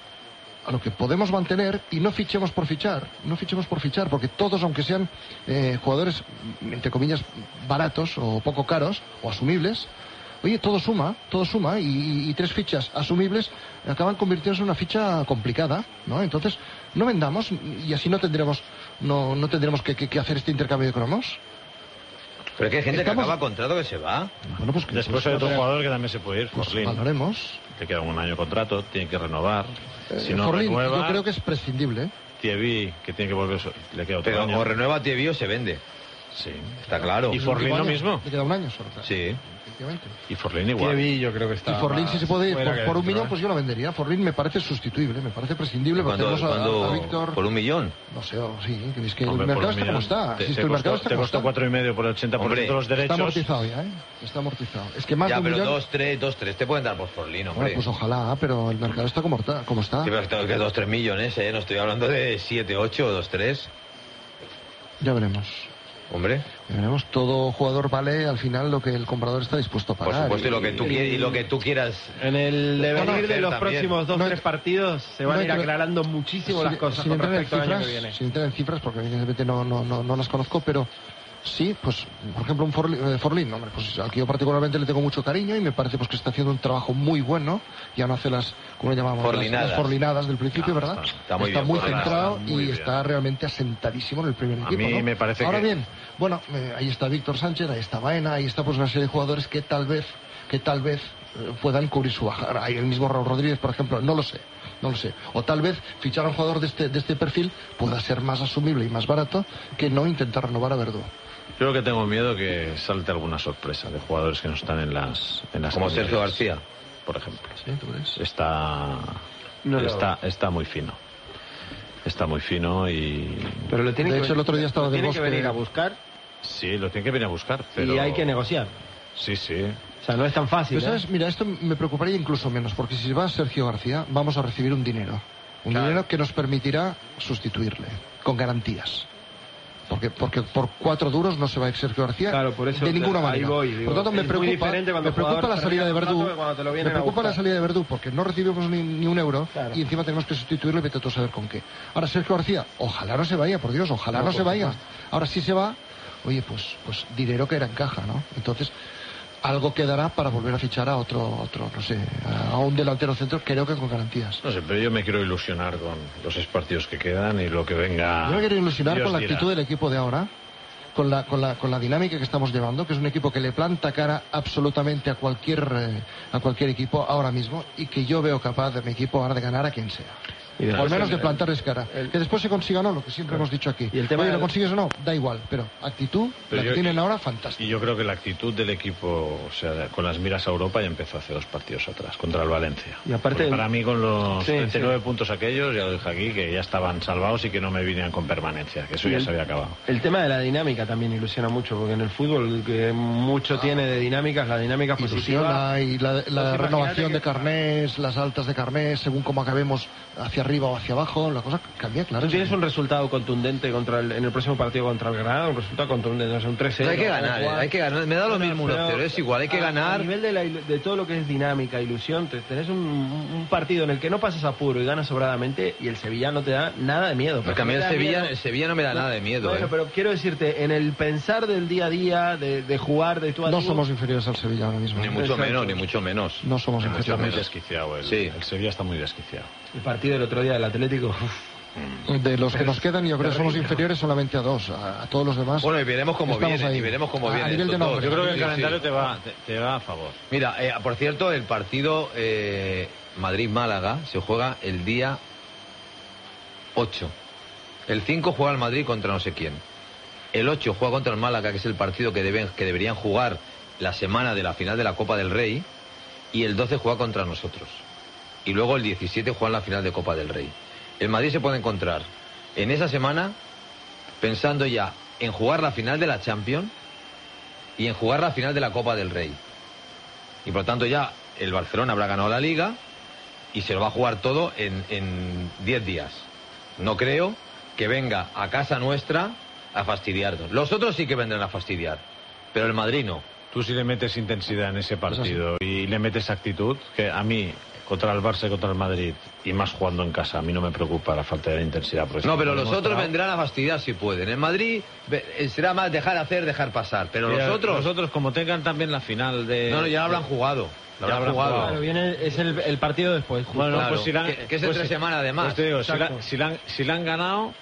a lo que podemos mantener y no fichemos por fichar, no fichemos por fichar, porque todos, aunque sean eh, jugadores, entre comillas, baratos o poco caros o asumibles, oye, todo suma, todo suma y, y tres fichas asumibles acaban convirtiéndose en una ficha complicada, ¿no? Entonces, no vendamos y así no tendremos, no, no tendremos que, que- que hacer este intercambio de cromos. Pero es que hay gente Estamos... que acaba contrato que se va. Bueno, pues que Después pues, hay otro pues, jugador que también se puede ir, pues, Forlín. valoremos. Le queda un año de contrato, tiene que renovar. Eh, Si no Forlín, renueva, yo creo que es prescindible. ¿eh? Thierry, que tiene que volver, le queda otro Pero año. o renueva Tiebí o se vende. Sí. Está claro. ¿Y Forlín lo Año, mismo? Le queda un año solo. Claro. Sí. Efectivamente. Y Forlín igual. Kievi yo creo que está Y Forlín, si se puede ir fuera por, que por un dentro, millón, ¿eh? pues yo lo vendería. Forlín me parece sustituible, me parece prescindible. Porque ¿Cuándo, tenemos a, cuándo- a Víctor. por un millón? No sé, o sí, que es que Hombre, el mercado por un está como millón. está. Te, Si es te que el costó, mercado está te como costó está. cuatro y medio por el ochenta por ciento de los Está derechos. amortizado ya, ¿eh? Está amortizado. Es que más Ya, de un pero millón... dos, tres, dos, tres te pueden dar por Forlín, hombre. Bueno, pues ojalá, pero el mercado está como está. Como está. Sí, pero esto es que dos, tres millones, ¿eh? No estoy hablando de siete, ocho, dos, tres. Ya veremos. Hombre, Ya veremos. Todo jugador vale al final lo que el comprador está dispuesto a por pagar. supuesto, y lo que tú, quieres, y lo que tú quieras. En el devenir Bueno, de los también. próximos dos No hay- tres partidos se van no a ir hay que- aclarando muchísimo sin, las cosas sin con entrar en respecto al año cifras, que viene. sin entrar en cifras, porque evidentemente no, no, no, no las conozco, pero sí, pues, por ejemplo, un Forlín, eh, Forlín, hombre, pues al que yo particularmente le tengo mucho cariño y me parece pues que está haciendo un trabajo muy bueno. Ya no hace las, ¿cómo le llamamos? Forlinadas. Las, las forlinadas del principio, No, ¿verdad? está- está muy bien, Forlinadas, centrado está muy y bien. está realmente asentadísimo en el primer A equipo. mí ¿no? me parece Ahora que- bien, bueno, eh, ahí está Víctor Sánchez, ahí está Baena, ahí está pues una serie de jugadores que tal vez, que tal vez eh, puedan cubrir su baja. Hay el mismo Raúl Rodríguez, por ejemplo, no lo sé. No lo sé. O tal vez fichar a un jugador de este, de este perfil pueda ser más asumible y más barato que no intentar renovar a Verdú. Yo lo que tengo miedo que salte alguna sorpresa de jugadores que no están en las en las Como categorías, Sergio García. por ejemplo. ¿Sí? ¿Tú crees? Está No lo está está muy fino. Está muy fino y Pero lo tiene De que, hecho, el otro día estaba lo del tiene que Bosque- venir a buscar sí, lo tiene que venir a buscar, pero y hay que negociar. Sí, sí. O sea, no es tan fácil. Pero, ¿eh? ¿sabes? Mira, esto me preocuparía incluso menos, porque si va Sergio García, vamos a recibir un dinero. Un Claro. dinero que nos permitirá sustituirle, con garantías. Porque, porque por cuatro duros no se va a ir Sergio García Claro, por eso de ninguna ahí manera. voy, digo, por lo tanto, me es muy preocupa, diferente cuando me el preocupa jugador la salida de termina Verdú. contrato que cuando te lo Me vienen a preocupa la buscar. salida de Verdú, porque no recibimos ni, ni un euro Claro. y encima tenemos que sustituirle, vete tú a saber con qué. Ahora, Sergio García, ojalá no se vaya, por Dios, ojalá no, No, se por vaya. supuesto. Ahora sí se va, oye, pues, pues dinero que era en caja, ¿no? Entonces, algo quedará para volver a fichar a otro, otro, no sé, a un delantero centro, creo que con garantías. No sé, pero yo me quiero ilusionar con los seis partidos que quedan y lo que venga. Yo me quiero ilusionar Dios con la dirá. actitud del equipo de ahora, con la, con la, con la dinámica que estamos llevando, que es un equipo que le planta cara absolutamente a cualquier, eh, a cualquier equipo ahora mismo y que yo veo capaz de mi equipo ahora de ganar a quien sea. Y O después al menos el- de plantarles cara. el- Que después se consiga o no, lo que siempre hemos dicho aquí. Y el tema Oye, del- lo consigues o no, da igual, pero actitud, Pero la que yo- tienen ahora, Y fantástica. yo creo que la actitud del equipo, o sea, con las miras a Europa ya empezó hace dos partidos atrás, contra el Valencia. Y aparte- Porque para mí con los Sí, treinta y nueve sí. puntos aquellos, ya lo dije aquí, que ya estaban salvados y que no me vinieran con permanencia, que eso Y ya el- se había acabado. El tema de la dinámica también ilusiona mucho, porque en el fútbol que mucho tiene de dinámicas, la dinámica positiva. Ilusiona y la, la Pues imagínate renovación que- de carnés, las altas de carnés, según cómo acabemos hacia arriba o hacia abajo, la cosa cambia, claro. Tú tienes un resultado contundente contra el, en el próximo partido contra el Granada, un resultado contundente, no sé, un tres cero. Hay que ganar, un cuatro. hay que ganar. Me da lo Bueno, mismo uno pero cero, es igual, hay que a- ganar. A nivel de, la ilu- de todo lo que es dinámica, ilusión, te- tenés un, un partido en el que no pasas apuro y ganas sobradamente y el Sevilla no te da nada de miedo. Porque a mí no el te da Sevilla, miedo. el Sevilla no me da nada de miedo. Bueno, ¿eh? pero quiero decirte, en el pensar del día a día, de, de jugar, de tú a No tú, somos inferiores al Sevilla ahora mismo. Ni mucho Exacto. menos, ni mucho menos. No somos Ni mucho Está muy inferiores. menos. desquiciado el, Sí. el Sevilla está muy desquiciado. el partido del otro día del Atlético. De los que nos quedan, yo creo que somos inferiores solamente a dos. A, a todos los demás. Bueno, y veremos cómo Estamos viene, ahí. y veremos cómo A- a viene. nivel de estos dos. nombre. Yo creo que el Sí, calendario sí. te va te, te va a favor. Mira, eh, por cierto, el partido eh, Madrid-Málaga se juega el día ocho. El cinco juega el Madrid contra no sé quién. El ocho juega contra el Málaga, que es el partido que, deben, que deberían jugar la semana de la final de la Copa del Rey. Y el doce juega contra nosotros. Y luego el diecisiete juega en la final de Copa del Rey. El Madrid se puede encontrar en esa semana pensando ya en jugar la final de la Champions y en jugar la final de la Copa del Rey. Y por lo tanto ya el Barcelona habrá ganado la Liga y se lo va a jugar todo en diez días. No creo que venga a casa nuestra a fastidiarnos. Los otros sí que vendrán a fastidiar, pero el Madrid no. Tú si le metes intensidad en ese partido y le metes actitud, que a mí, contra el Barça y contra el Madrid, y más jugando en casa, a mí no me preocupa la falta de intensidad. porque No, sí, pero lo los hemos otros demostrado. vendrán a fastidiar si pueden. En Madrid ve- eh, será más dejar hacer, dejar pasar. Pero Mira, los otros... los otros, como tengan también la final de... No, no, ya lo habrán jugado. Lo Ya habrán habrán jugado. jugado. Claro, viene, es el, el partido después. justo. Bueno, Claro, pues si la han, que- que es pues entre si- semana además. pues te digo, si la, Exacto. si la han, si la han ganado,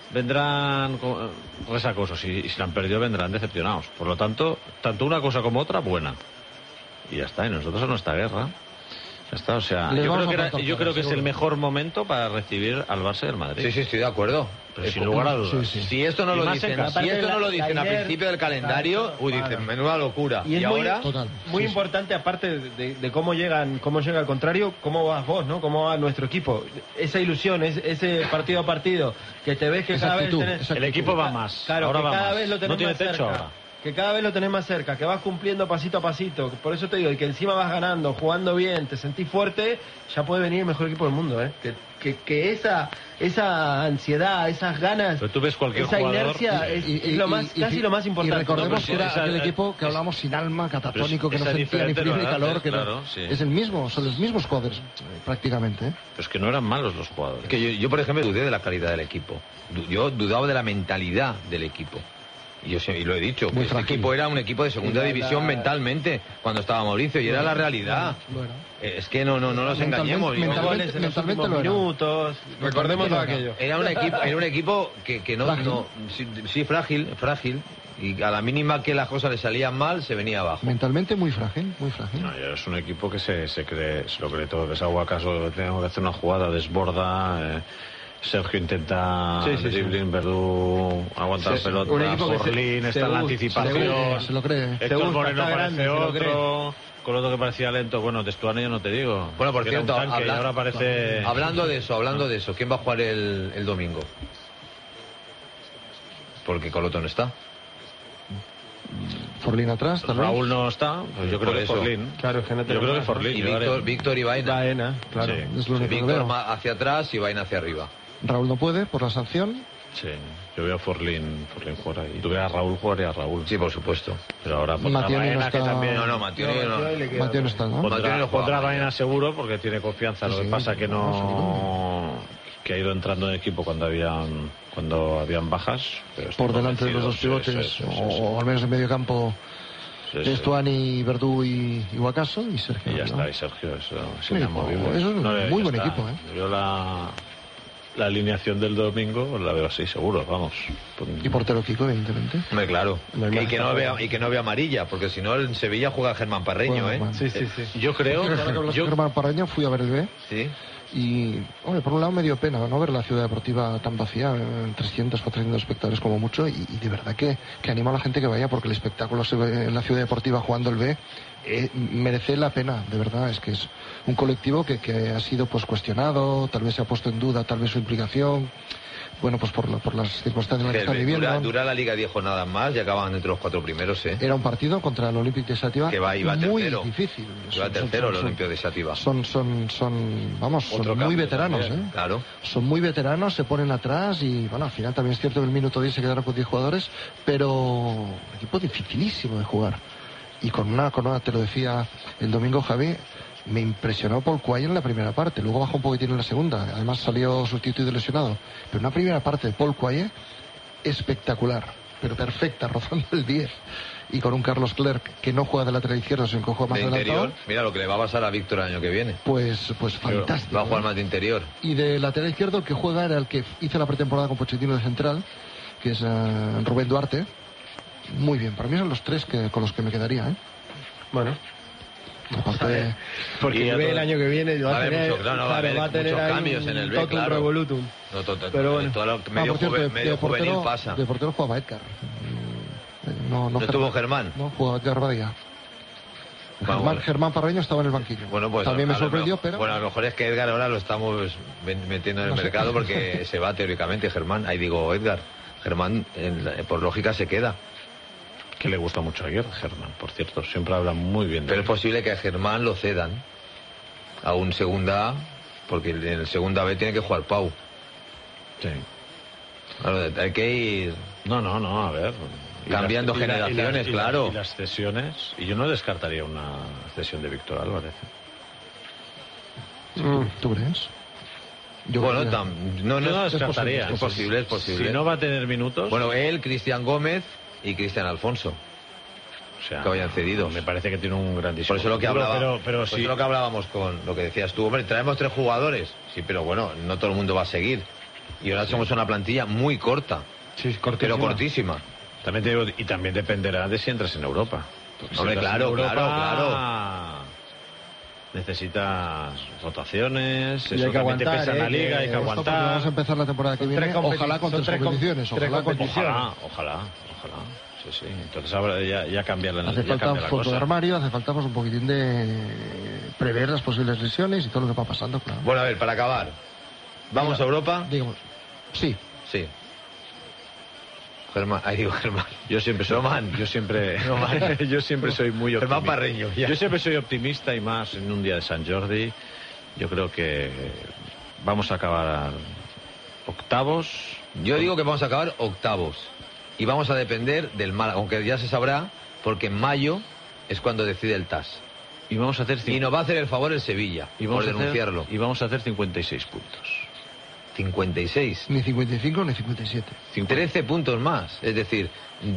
vendrán resacosos y, y si la han perdido vendrán decepcionados. Por lo tanto, tanto una cosa como otra, buena. Y ya está, y nosotros en nuestra guerra. Ya está, o sea, Les yo vamos creo que, a era, contar yo todo, creo que es seguro. el mejor momento para recibir al Barça del Madrid. Sí, sí, estoy de acuerdo. Pero Eh, sin lugar a dudas. sí, sí. Si esto no Y lo más dicen, en casa. si esto no lo La- la dicen a ayer- principio del calendario, Exacto, uy, dicen, claro. menuda locura. Y Y, es muy- ahora, Total. Muy Sí, sí. importante, aparte de, de cómo llegan, cómo llega al contrario, cómo vas vos, ¿no? Cómo va nuestro equipo. Esa ilusión, es- ese partido a partido, que te ves que Esa cada actitud, vez tenés... esa El equipo va más. Claro, ahora que va cada más. vez lo tenés no tiene más techo cerca. ahora. Que cada vez lo tenés más cerca, que vas cumpliendo pasito a pasito. Por eso te digo, y que encima vas ganando, jugando bien, te sentís fuerte, ya puede venir el mejor equipo del mundo, ¿eh? Que, que, que esa, esa ansiedad, esas ganas, Pero tú ves cualquier esa jugador inercia es, Y- es y- lo más, y- y- casi lo más importante. Y recordemos No, que pero era esa- aquel equipo que es- hablamos sin alma, catatónico, que no esa sentía ni diferente frío ni no era, calor, que claro, no- sí. es el mismo, son los mismos jugadores, eh, prácticamente. ¿eh? Pues que no eran malos los jugadores. es que yo, yo, por ejemplo, dudé de la calidad del equipo. Du- Yo dudaba de la mentalidad del equipo. Y yo sé- y lo he dicho, que Muy este frágil. equipo era un equipo de segunda Y la- división la- mentalmente cuando estaba Mauricio, y era la realidad. Lo era. Eh, Es que no, no, no nos Mentalmente- engañemos. Yo- mentalmente- Goles en los mentalmente últimos lo era. minutos, recordemos todo aquello. Era un equipo, era un equipo que, que no, Frágil. no sí, sí, frágil, frágil, y a la mínima que las cosas le salían mal se venía abajo. Mentalmente muy frágil, muy frágil. No, ya es un equipo que se, se cree, se lo cree todo. Ves a Guacaso, tengo que hacer una jugada, desborda. Eh, Sergio intenta Sí, sí, sí. dribbling, Verdú aguanta Sí, la pelota, un equipo que se- Forlín se está en la gusta, anticipación. se lo cree, se lo cree. Se Héctor gusta, Moreno está parece grande, se lo otro. Con otro que parecía lento. Bueno, de Estuani yo no te digo. Bueno, por Que era un cierto, tanque y habla- ahora parece... hablando de eso, hablando de eso, ¿quién va a jugar el, el domingo? Porque Coloto no está. Forlín atrás, tal vez. Raúl no está, pues yo Por creo que eso. Forlín. Claro, es que no Yo tenemos creo que más, ¿no? Forlín. Y yo Víctor, haré- Víctor y Vaina. Baena, claro. Sí. Es lo único que Víctor veo. ma- hacia atrás y Vaina hacia arriba. Raúl no puede por la sanción. Sí, yo veo a Forlín, Forlín jugar ahí. Tú veas a Raúl, jugaría a Raúl. Sí, por supuesto. Pero ahora pondrá Mationi no Baena, que está- también... No, no, Mationi no. Mateo no está, ¿no? Mationi Pondrá, no juega pondrá mañana. Baena seguro porque tiene confianza. Lo Sí, que pasa que no, no... Que ha ido entrando en equipo cuando habían cuando habían bajas. Pero estoy Por delante de los dos convencido, pivotes, sí, sí, sí, o, sí, o al menos en medio campo, sí, sí. Estuani, Verdú y, y Guacaso y Sergio. Y ya ¿no? está, y Sergio es, es Sí, inamovible. eso es un ya muy buen está. equipo, ¿eh? Yo la, la alineación del domingo la veo así, seguro, vamos. Y portero Kiko, evidentemente. Hombre, claro. No hay Y más. que no vea, y que no vea amarilla, porque si no en Sevilla juega Germán Parreño, Bueno, ¿eh? bueno. Sí, sí, sí. Yo creo... Ahora que hablas de yo, Germán Parreño, fui a ver el B Sí. y, hombre, por un lado me dio pena no ver la ciudad deportiva tan vacía, eh, trescientos, cuatrocientos espectadores como mucho, y, y de verdad que, que animo a la gente que vaya porque el espectáculo se ve en la ciudad deportiva jugando el B. Eh, merece la pena, de verdad, es que es un colectivo que, que ha sido pues cuestionado, tal vez se ha puesto en duda tal vez su implicación, bueno, pues por, la- por las circunstancias en las que Que están viviendo. dura, dura la Liga diez jornadas más y acaban entre los cuatro primeros, ¿eh? Era un partido contra el Olympique de Sativa Que va- iba muy tercero. difícil. Iba Son- tercero el son- Olimpio de Sativa. Son, son, son, vamos, son Otro muy cambio veteranos, también, ¿eh? Claro. Son muy veteranos, se ponen atrás y, bueno, al final también es cierto que el minuto diez se quedaron con diez jugadores, pero un equipo dificilísimo de jugar. Y con una, con una, te lo decía el domingo Javi, me impresionó Paul Quay en la primera parte, luego bajó un poquitín en la segunda, además salió sustituido y lesionado. Pero una primera parte de Paul Quay espectacular, pero perfecta, rozando el diez. Y con un Carlos Clerc que no juega de lateral izquierdo, sino que juega más De adelantado, interior, mira lo que le va a pasar a Víctor el año que viene. pues, pues fantástico. Va a jugar ¿eh? más de interior. Y de lateral izquierdo el que juega era el que hizo la pretemporada con Pochettino de central, que es eh, Rubén Duarte. Muy bien, para mí son los tres que, con los que me quedaría, ¿eh? Bueno, Aparte de... porque Y el ya B todo- el año que viene va va a a haber tener, mucho- claro, no, va a claro, haber va a tener muchos ahí cambios un en el B, totum claro. revolutum. No, to- to- Pero bueno. todo lo- Ah, medio, por cierto, juve- de, medio de juvenil portero, pasa. de portero jugaba Edgar. Mm, eh, No, no, ¿No estuvo Germán? No, jugaba Edgar Badía. Bueno, Germán, bueno. Germán Parreño estaba en el banquillo. Bueno, pues También me a lo sorprendió, mejor- pero... Bueno, a lo mejor es que Edgar ahora lo estamos ven- metiendo en el No sé. mercado porque se va teóricamente Germán. Ahí digo Edgar. Germán, en la- por lógica, se queda. que le gusta mucho a Aguirre, Germán, por cierto. Siempre habla muy bien de Pero él. es posible que a Germán lo cedan a un segunda A, porque en el segunda B tiene que jugar Pau. Sí. Claro, hay que ir No, no, no, a ver. Y cambiando las- y la- y la- generaciones, y la- claro. Y las cesiones. Y yo no descartaría una cesión de Víctor Álvarez. Mm, ¿Tú crees? Yo Bueno, creo que- tam- no, Yo no, no es, descartaría. es posible, es posible. Si no va a tener minutos, Bueno, él, Cristian Gómez y Cristian Alfonso, o sea, que vayan cedidos. me parece que tiene un grandísimo Por eso lo que futuro, hablaba, pero, pero por sí. eso lo que hablábamos con lo que decías tú, hombre, traemos tres jugadores, sí, pero bueno, no todo el mundo va a seguir. Y ahora somos una plantilla muy corta. Sí, cortísima. Pero cortísima. También te digo, y también dependerá de si entras en Europa. Porque Hombre, si claro, Europa, claro, claro. Necesitas rotaciones, y eso hay que también aguantar, te pesa en la eh, liga, hay que aguantar. Vamos a empezar la temporada que viene, ojalá con tres competiciones. Tres ojalá, competiciones. Ojalá, ojalá, ojalá. Sí, sí. Entonces ahora ya, ya cambia la Hace ya falta fondo de armario, hace falta pues, un poquitín de prever las posibles lesiones y todo lo que va pasando, claro. Bueno, a ver, para acabar. ¿Vamos Diga, a Europa? Digamos, sí. Sí. Germán, ahí digo Germán. Yo siempre soy Román. Yo siempre, Román. Yo siempre soy muy optimista. Germán Parreño. Ya. Yo siempre soy optimista y más en un día de San Jordi. Yo creo que vamos a acabar octavos. Yo digo que vamos a acabar octavos. Y vamos a depender del Málaga, aunque ya se sabrá, porque en mayo es cuando decide el T A S. Y vamos a hacer y nos va a hacer el favor el Sevilla, y vamos por denunciarlo. A hacer, y vamos a hacer cincuenta y seis puntos. cincuenta y seis. Ni cincuenta y cinco ni cincuenta y siete. trece puntos más. Es decir,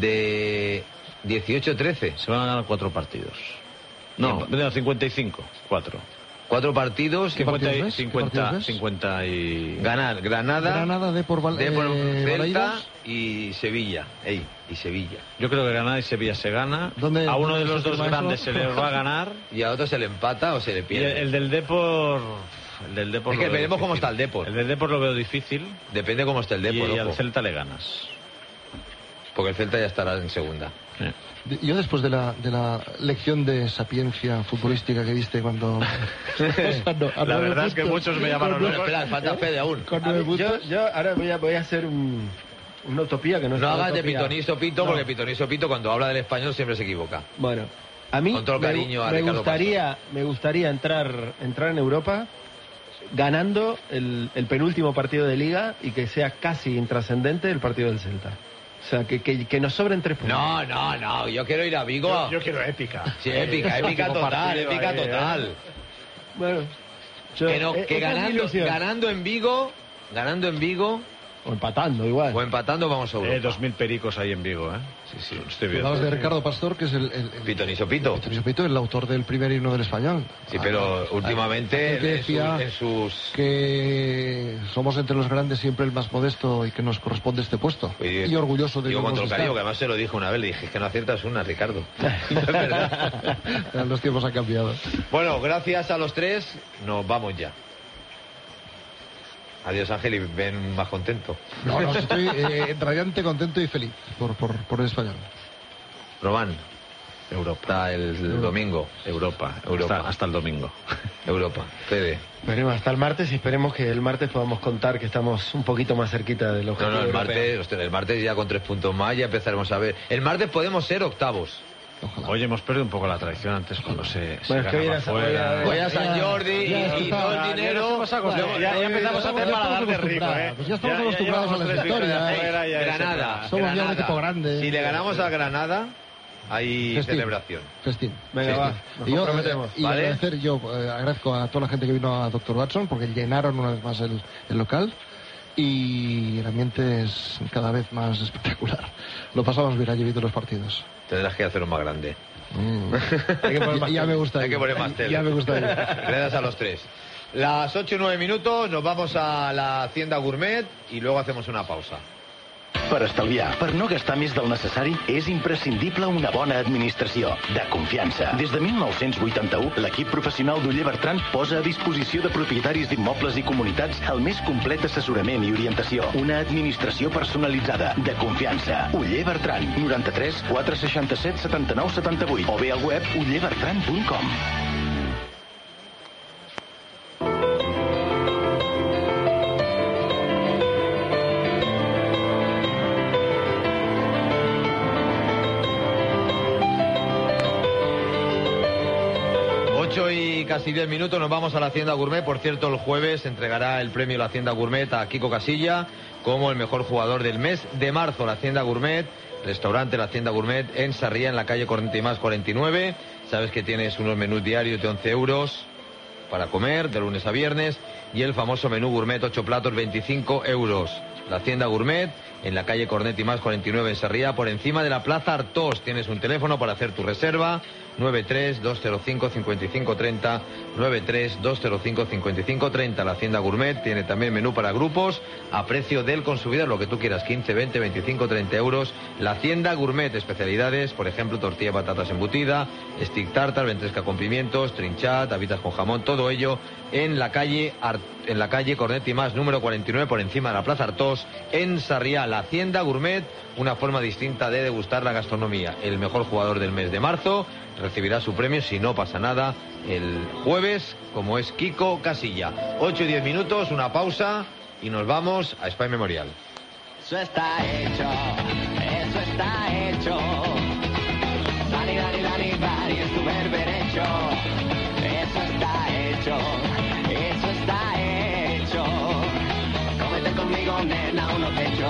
de dieciocho a trece. Se van a ganar cuatro partidos. No, no cincuenta y cinco. Cuatro. Cuatro partidos. cincuenta, y, cincuenta, cincuenta y... Ganar Granada. Granada, Depor, Val... Depor eh, Celta y Sevilla. Ey, y Sevilla. Yo creo que Granada y Sevilla se gana. ¿Dónde, a uno ¿dónde de los dos grandes se les va a ganar. Y a otro se le empata o se le pierde. Y el, el del Depor... El del Depor es que veremos cómo está el Depor. El del Depor lo veo difícil. Depende cómo esté el Depor. Y, y al Celta le ganas. Porque el Celta ya estará en segunda. Sí. Yo después de la, de la lección de sapiencia futbolística que viste cuando... cuando la verdad es que muchos me llamaron locos. Espera, falta Fede aún. Yo, yo ahora voy a, voy a hacer un, una utopía que no es No una hagas de utopía. Pitoniso Pito, no. Porque Pitoniso Pito cuando habla del español siempre se equivoca. Bueno, a mí Con todo el me, cariño a me Ricardo gustaría, me gustaría entrar, entrar en Europa ganando el, el penúltimo partido de Liga y que sea casi intrascendente el partido del Celta. O sea, que, que, que nos sobren tres puntos. No, no, no, yo quiero ir a Vigo. Yo, yo quiero épica. Sí, épica, épica total, épica ahí, total. ¿eh? Bueno, yo, que no, eh, que ganando, ganando en Vigo, ganando en Vigo... O empatando, igual. O empatando vamos a Europa. Eh, dos mil pericos ahí en Vigo, ¿eh? Sí, sí. Estoy viendo. Hablabas de Ricardo Pastor, que es el... el, el Pitoniso Pito. Pitoniso Pito, el autor del primer himno del español. Sí, pero ah, últimamente ah, que decía en, su, en sus... que somos entre los grandes siempre el más modesto y que nos corresponde este puesto. Y, y orgulloso de Digo, con todo el estar. cariño, que además se lo dijo una vez, le dije que no aciertas una, Ricardo. No es verdad. Los tiempos han cambiado. Bueno, gracias a los tres, nos vamos ya. Adiós, Ángel, y ven más contento. No, no, estoy eh, radiante, contento y feliz por, por, por el español. Román, Europa. Está el, el Europa. domingo. Europa. Europa. Hasta, hasta el domingo. Europa. Fede. Esperemos hasta el martes y esperemos que el martes podamos contar que estamos un poquito más cerquita del No, objetivo. no, el europeo. martes, hostia, el martes ya con tres puntos más ya empezaremos a ver. El martes podemos ser octavos. Ojalá. Oye, hemos perdido un poco la tradición antes cuando se, se Bueno, es que ganaba hoy era- fuera. hoy Voy a San Jordi y, y todo el dinero. Ya, ya empezamos a hacer paladar de rico, ¿eh? Pues ya estamos Ya- ya acostumbrados llevamos a las tres victorias. victorias fuera, ya es Granada. otra. Somos ya un Granada. equipo grande. Si le ganamos a Granada, hay Festín. celebración. Festín. Venga, Festín. va, nos Y yo, comprometemos. eh, y ¿Vale? agradecer, yo eh, agradezco a toda la gente que vino a doctor Watson porque llenaron una vez más el, el local y el ambiente es cada vez más espectacular. Lo pasamos bien allí viendo los partidos. Tendrás que hacerlo más grande. Mm. Hay que poner más ya, ya tele. me gusta. Hay que poner más tele. Ya me gusta. Gracias a los tres. Las ocho y nueve minutos, nos vamos a la Hacienda Gourmet y luego hacemos una pausa. Per estalviar, per no gastar més del necessari, és imprescindible una bona administració, de confiança. Des de mil nou-cents vuitanta-u, l'equip professional d'Oller Bertran posa a disposició de propietaris d'immobles i comunitats el més complet assessorament i orientació. Una administració personalitzada, de confiança. Oller Bertran, noranta-tres quatre seixanta-set setanta-nou setanta-vuit o bé al web oller bertran punt com. ocho y casi diez minutos, nos vamos a la Hacienda Gourmet. Por cierto, el jueves se entregará el premio La Hacienda Gourmet a Kiko Casilla como el mejor jugador del mes de marzo. La Hacienda Gourmet, restaurante La Hacienda Gourmet en Sarriá, en la calle cuarenta y más cuarenta y nueve. Sabes que tienes unos menús diarios de once euros para comer, de lunes a viernes, y el famoso menú gourmet, ocho platos, veinticinco euros. La Hacienda Gourmet, en la calle Cornet y más cuarenta y nueve en Sarriá, por encima de la Plaza Artós. Tienes un teléfono para hacer tu reserva, nueve tres dos cero cinco cinco cinco tres cero, nueve tres dos cero cinco cinco cinco tres cero. La Hacienda Gourmet tiene también menú para grupos a precio del consumidor, lo que tú quieras, quince, veinte, veinticinco, treinta euros. La Hacienda Gourmet, especialidades, por ejemplo, tortilla de patatas embutida, stick tartar, ventresca con pimientos, trinchat, habitas con jamón, todo ello en la calle Ar en la calle Cornet y Más, número cuarenta y nueve, por encima de la Plaza Artós, en Sarriá. La Hacienda Gourmet, una forma distinta de degustar la gastronomía. El mejor jugador del mes de marzo recibirá su premio, si no pasa nada, el jueves, como es Kiko Casilla. ocho y diez minutos, una pausa y nos vamos a Spy Memorial. Eso está hecho, eso está hecho. Dani, Dani, Dani, Dani, es tu berberecho. Eso está hecho, eso está hecho. Cómete conmigo, nena, uno pecho.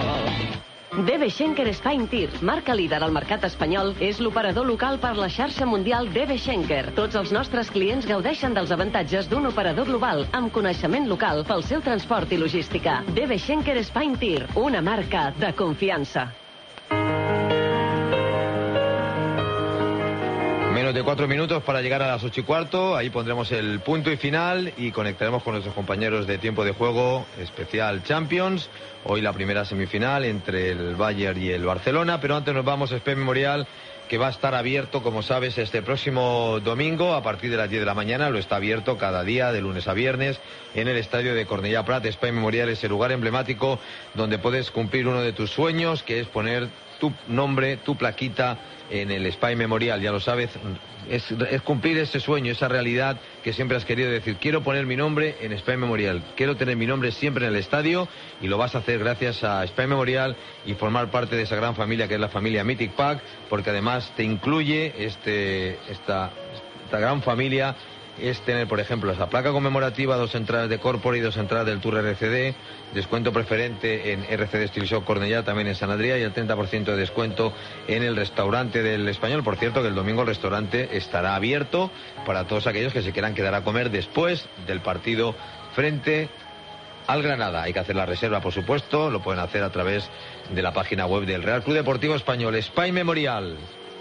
Menos de cuatro minutos para llegar a las ocho y cuarto. Ahí pondremos el punto y final y conectaremos con nuestros compañeros de tiempo de juego especial Champions. Hoy la primera semifinal entre el Bayern y el Barcelona. Pero antes nos vamos a Spy Memorial, que va a estar abierto, como sabes, este próximo domingo a partir de las diez de la mañana. Lo está abierto cada día, de lunes a viernes, en el estadio de Cornellà Prat. Spy Memorial es el lugar emblemático donde puedes cumplir uno de tus sueños, que es poner tu nombre, tu plaquita en el Spy Memorial. Ya lo sabes, es, es cumplir ese sueño, esa realidad que siempre has querido decir: quiero poner mi nombre en Spy Memorial, quiero tener mi nombre siempre en el estadio, y lo vas a hacer gracias a Spy Memorial y formar parte de esa gran familia que es la familia Mythic Pack, porque además te incluye este, esta, esta gran familia. Es tener, por ejemplo, esa placa conmemorativa, dos entradas de Corpore y dos entradas del Tour R C D, descuento preferente en R C D Steel Shop Cornellà, también en Sant Adrià, y el treinta por ciento de descuento en el restaurante del Español. Por cierto, que el domingo el restaurante estará abierto para todos aquellos que se quieran quedar a comer después del partido frente al Granada. Hay que hacer la reserva, por supuesto, lo pueden hacer a través de la página web del Real Club Deportivo Español. Spy Memorial.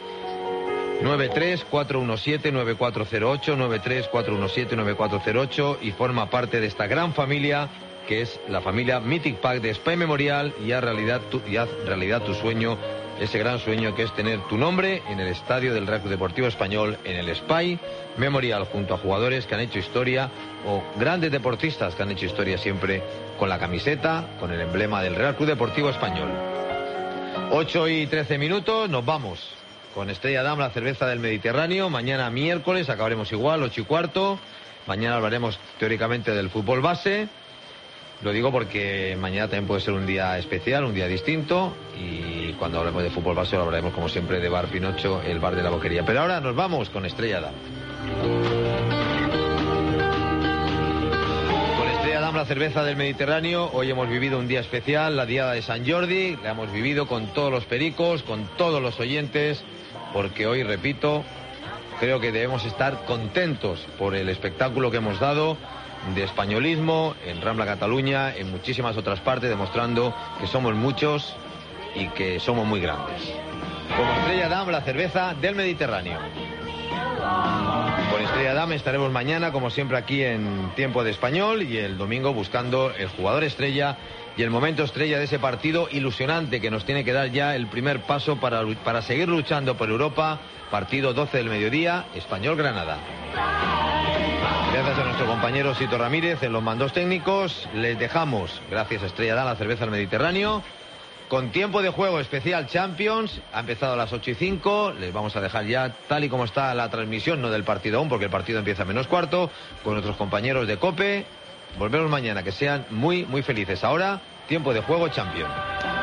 nueve tres cuatro uno siete nueve cuatro cero ocho, nueve tres cuatro uno siete nueve cuatro cero ocho, y forma parte de esta gran familia que es la familia Mythic Pack de Spy Memorial, y haz realidad tu, y haz realidad tu sueño, ese gran sueño que es tener tu nombre en el estadio del Real Club Deportivo Español, en el Spy Memorial, junto a jugadores que han hecho historia o grandes deportistas que han hecho historia siempre con la camiseta, con el emblema del Real Club Deportivo Español. ocho y trece minutos, nos vamos con Estrella Damm, la cerveza del Mediterráneo. Mañana miércoles acabaremos igual, ocho y cuarto. Mañana hablaremos teóricamente del fútbol base. Lo digo porque mañana también puede ser un día especial, un día distinto. Y cuando hablemos de fútbol base lo hablaremos, como siempre, de Bar Pinocho, el bar de la Boquería. Pero ahora nos vamos con Estrella Damm. Con Estrella Damm, la cerveza del Mediterráneo. Hoy hemos vivido un día especial, la Diada de Sant Jordi. La hemos vivido con todos los pericos, con todos los oyentes, porque hoy, repito, creo que debemos estar contentos por el espectáculo que hemos dado de españolismo en Rambla Cataluña, en muchísimas otras partes, demostrando que somos muchos y que somos muy grandes. Como Estrella Damm, la cerveza del Mediterráneo. Con Estrella Damm estaremos mañana, como siempre, aquí en Tiempo de Español, y el domingo buscando el jugador estrella y el momento estrella de ese partido ilusionante que nos tiene que dar ya el primer paso para, para seguir luchando por Europa. Partido doce del mediodía, Español-Granada. Gracias a nuestro compañero Sito Ramírez en los mandos técnicos. Les dejamos, gracias a Estrella Damm, la cerveza del Mediterráneo, con tiempo de juego especial Champions. Ha empezado a las ocho y cinco. Les vamos a dejar ya tal y como está la transmisión, no del partido aún, porque el partido empieza a menos cuarto, con nuestros compañeros de COPE. Volvemos mañana, que sean muy, muy felices. Ahora, tiempo de juego Champions.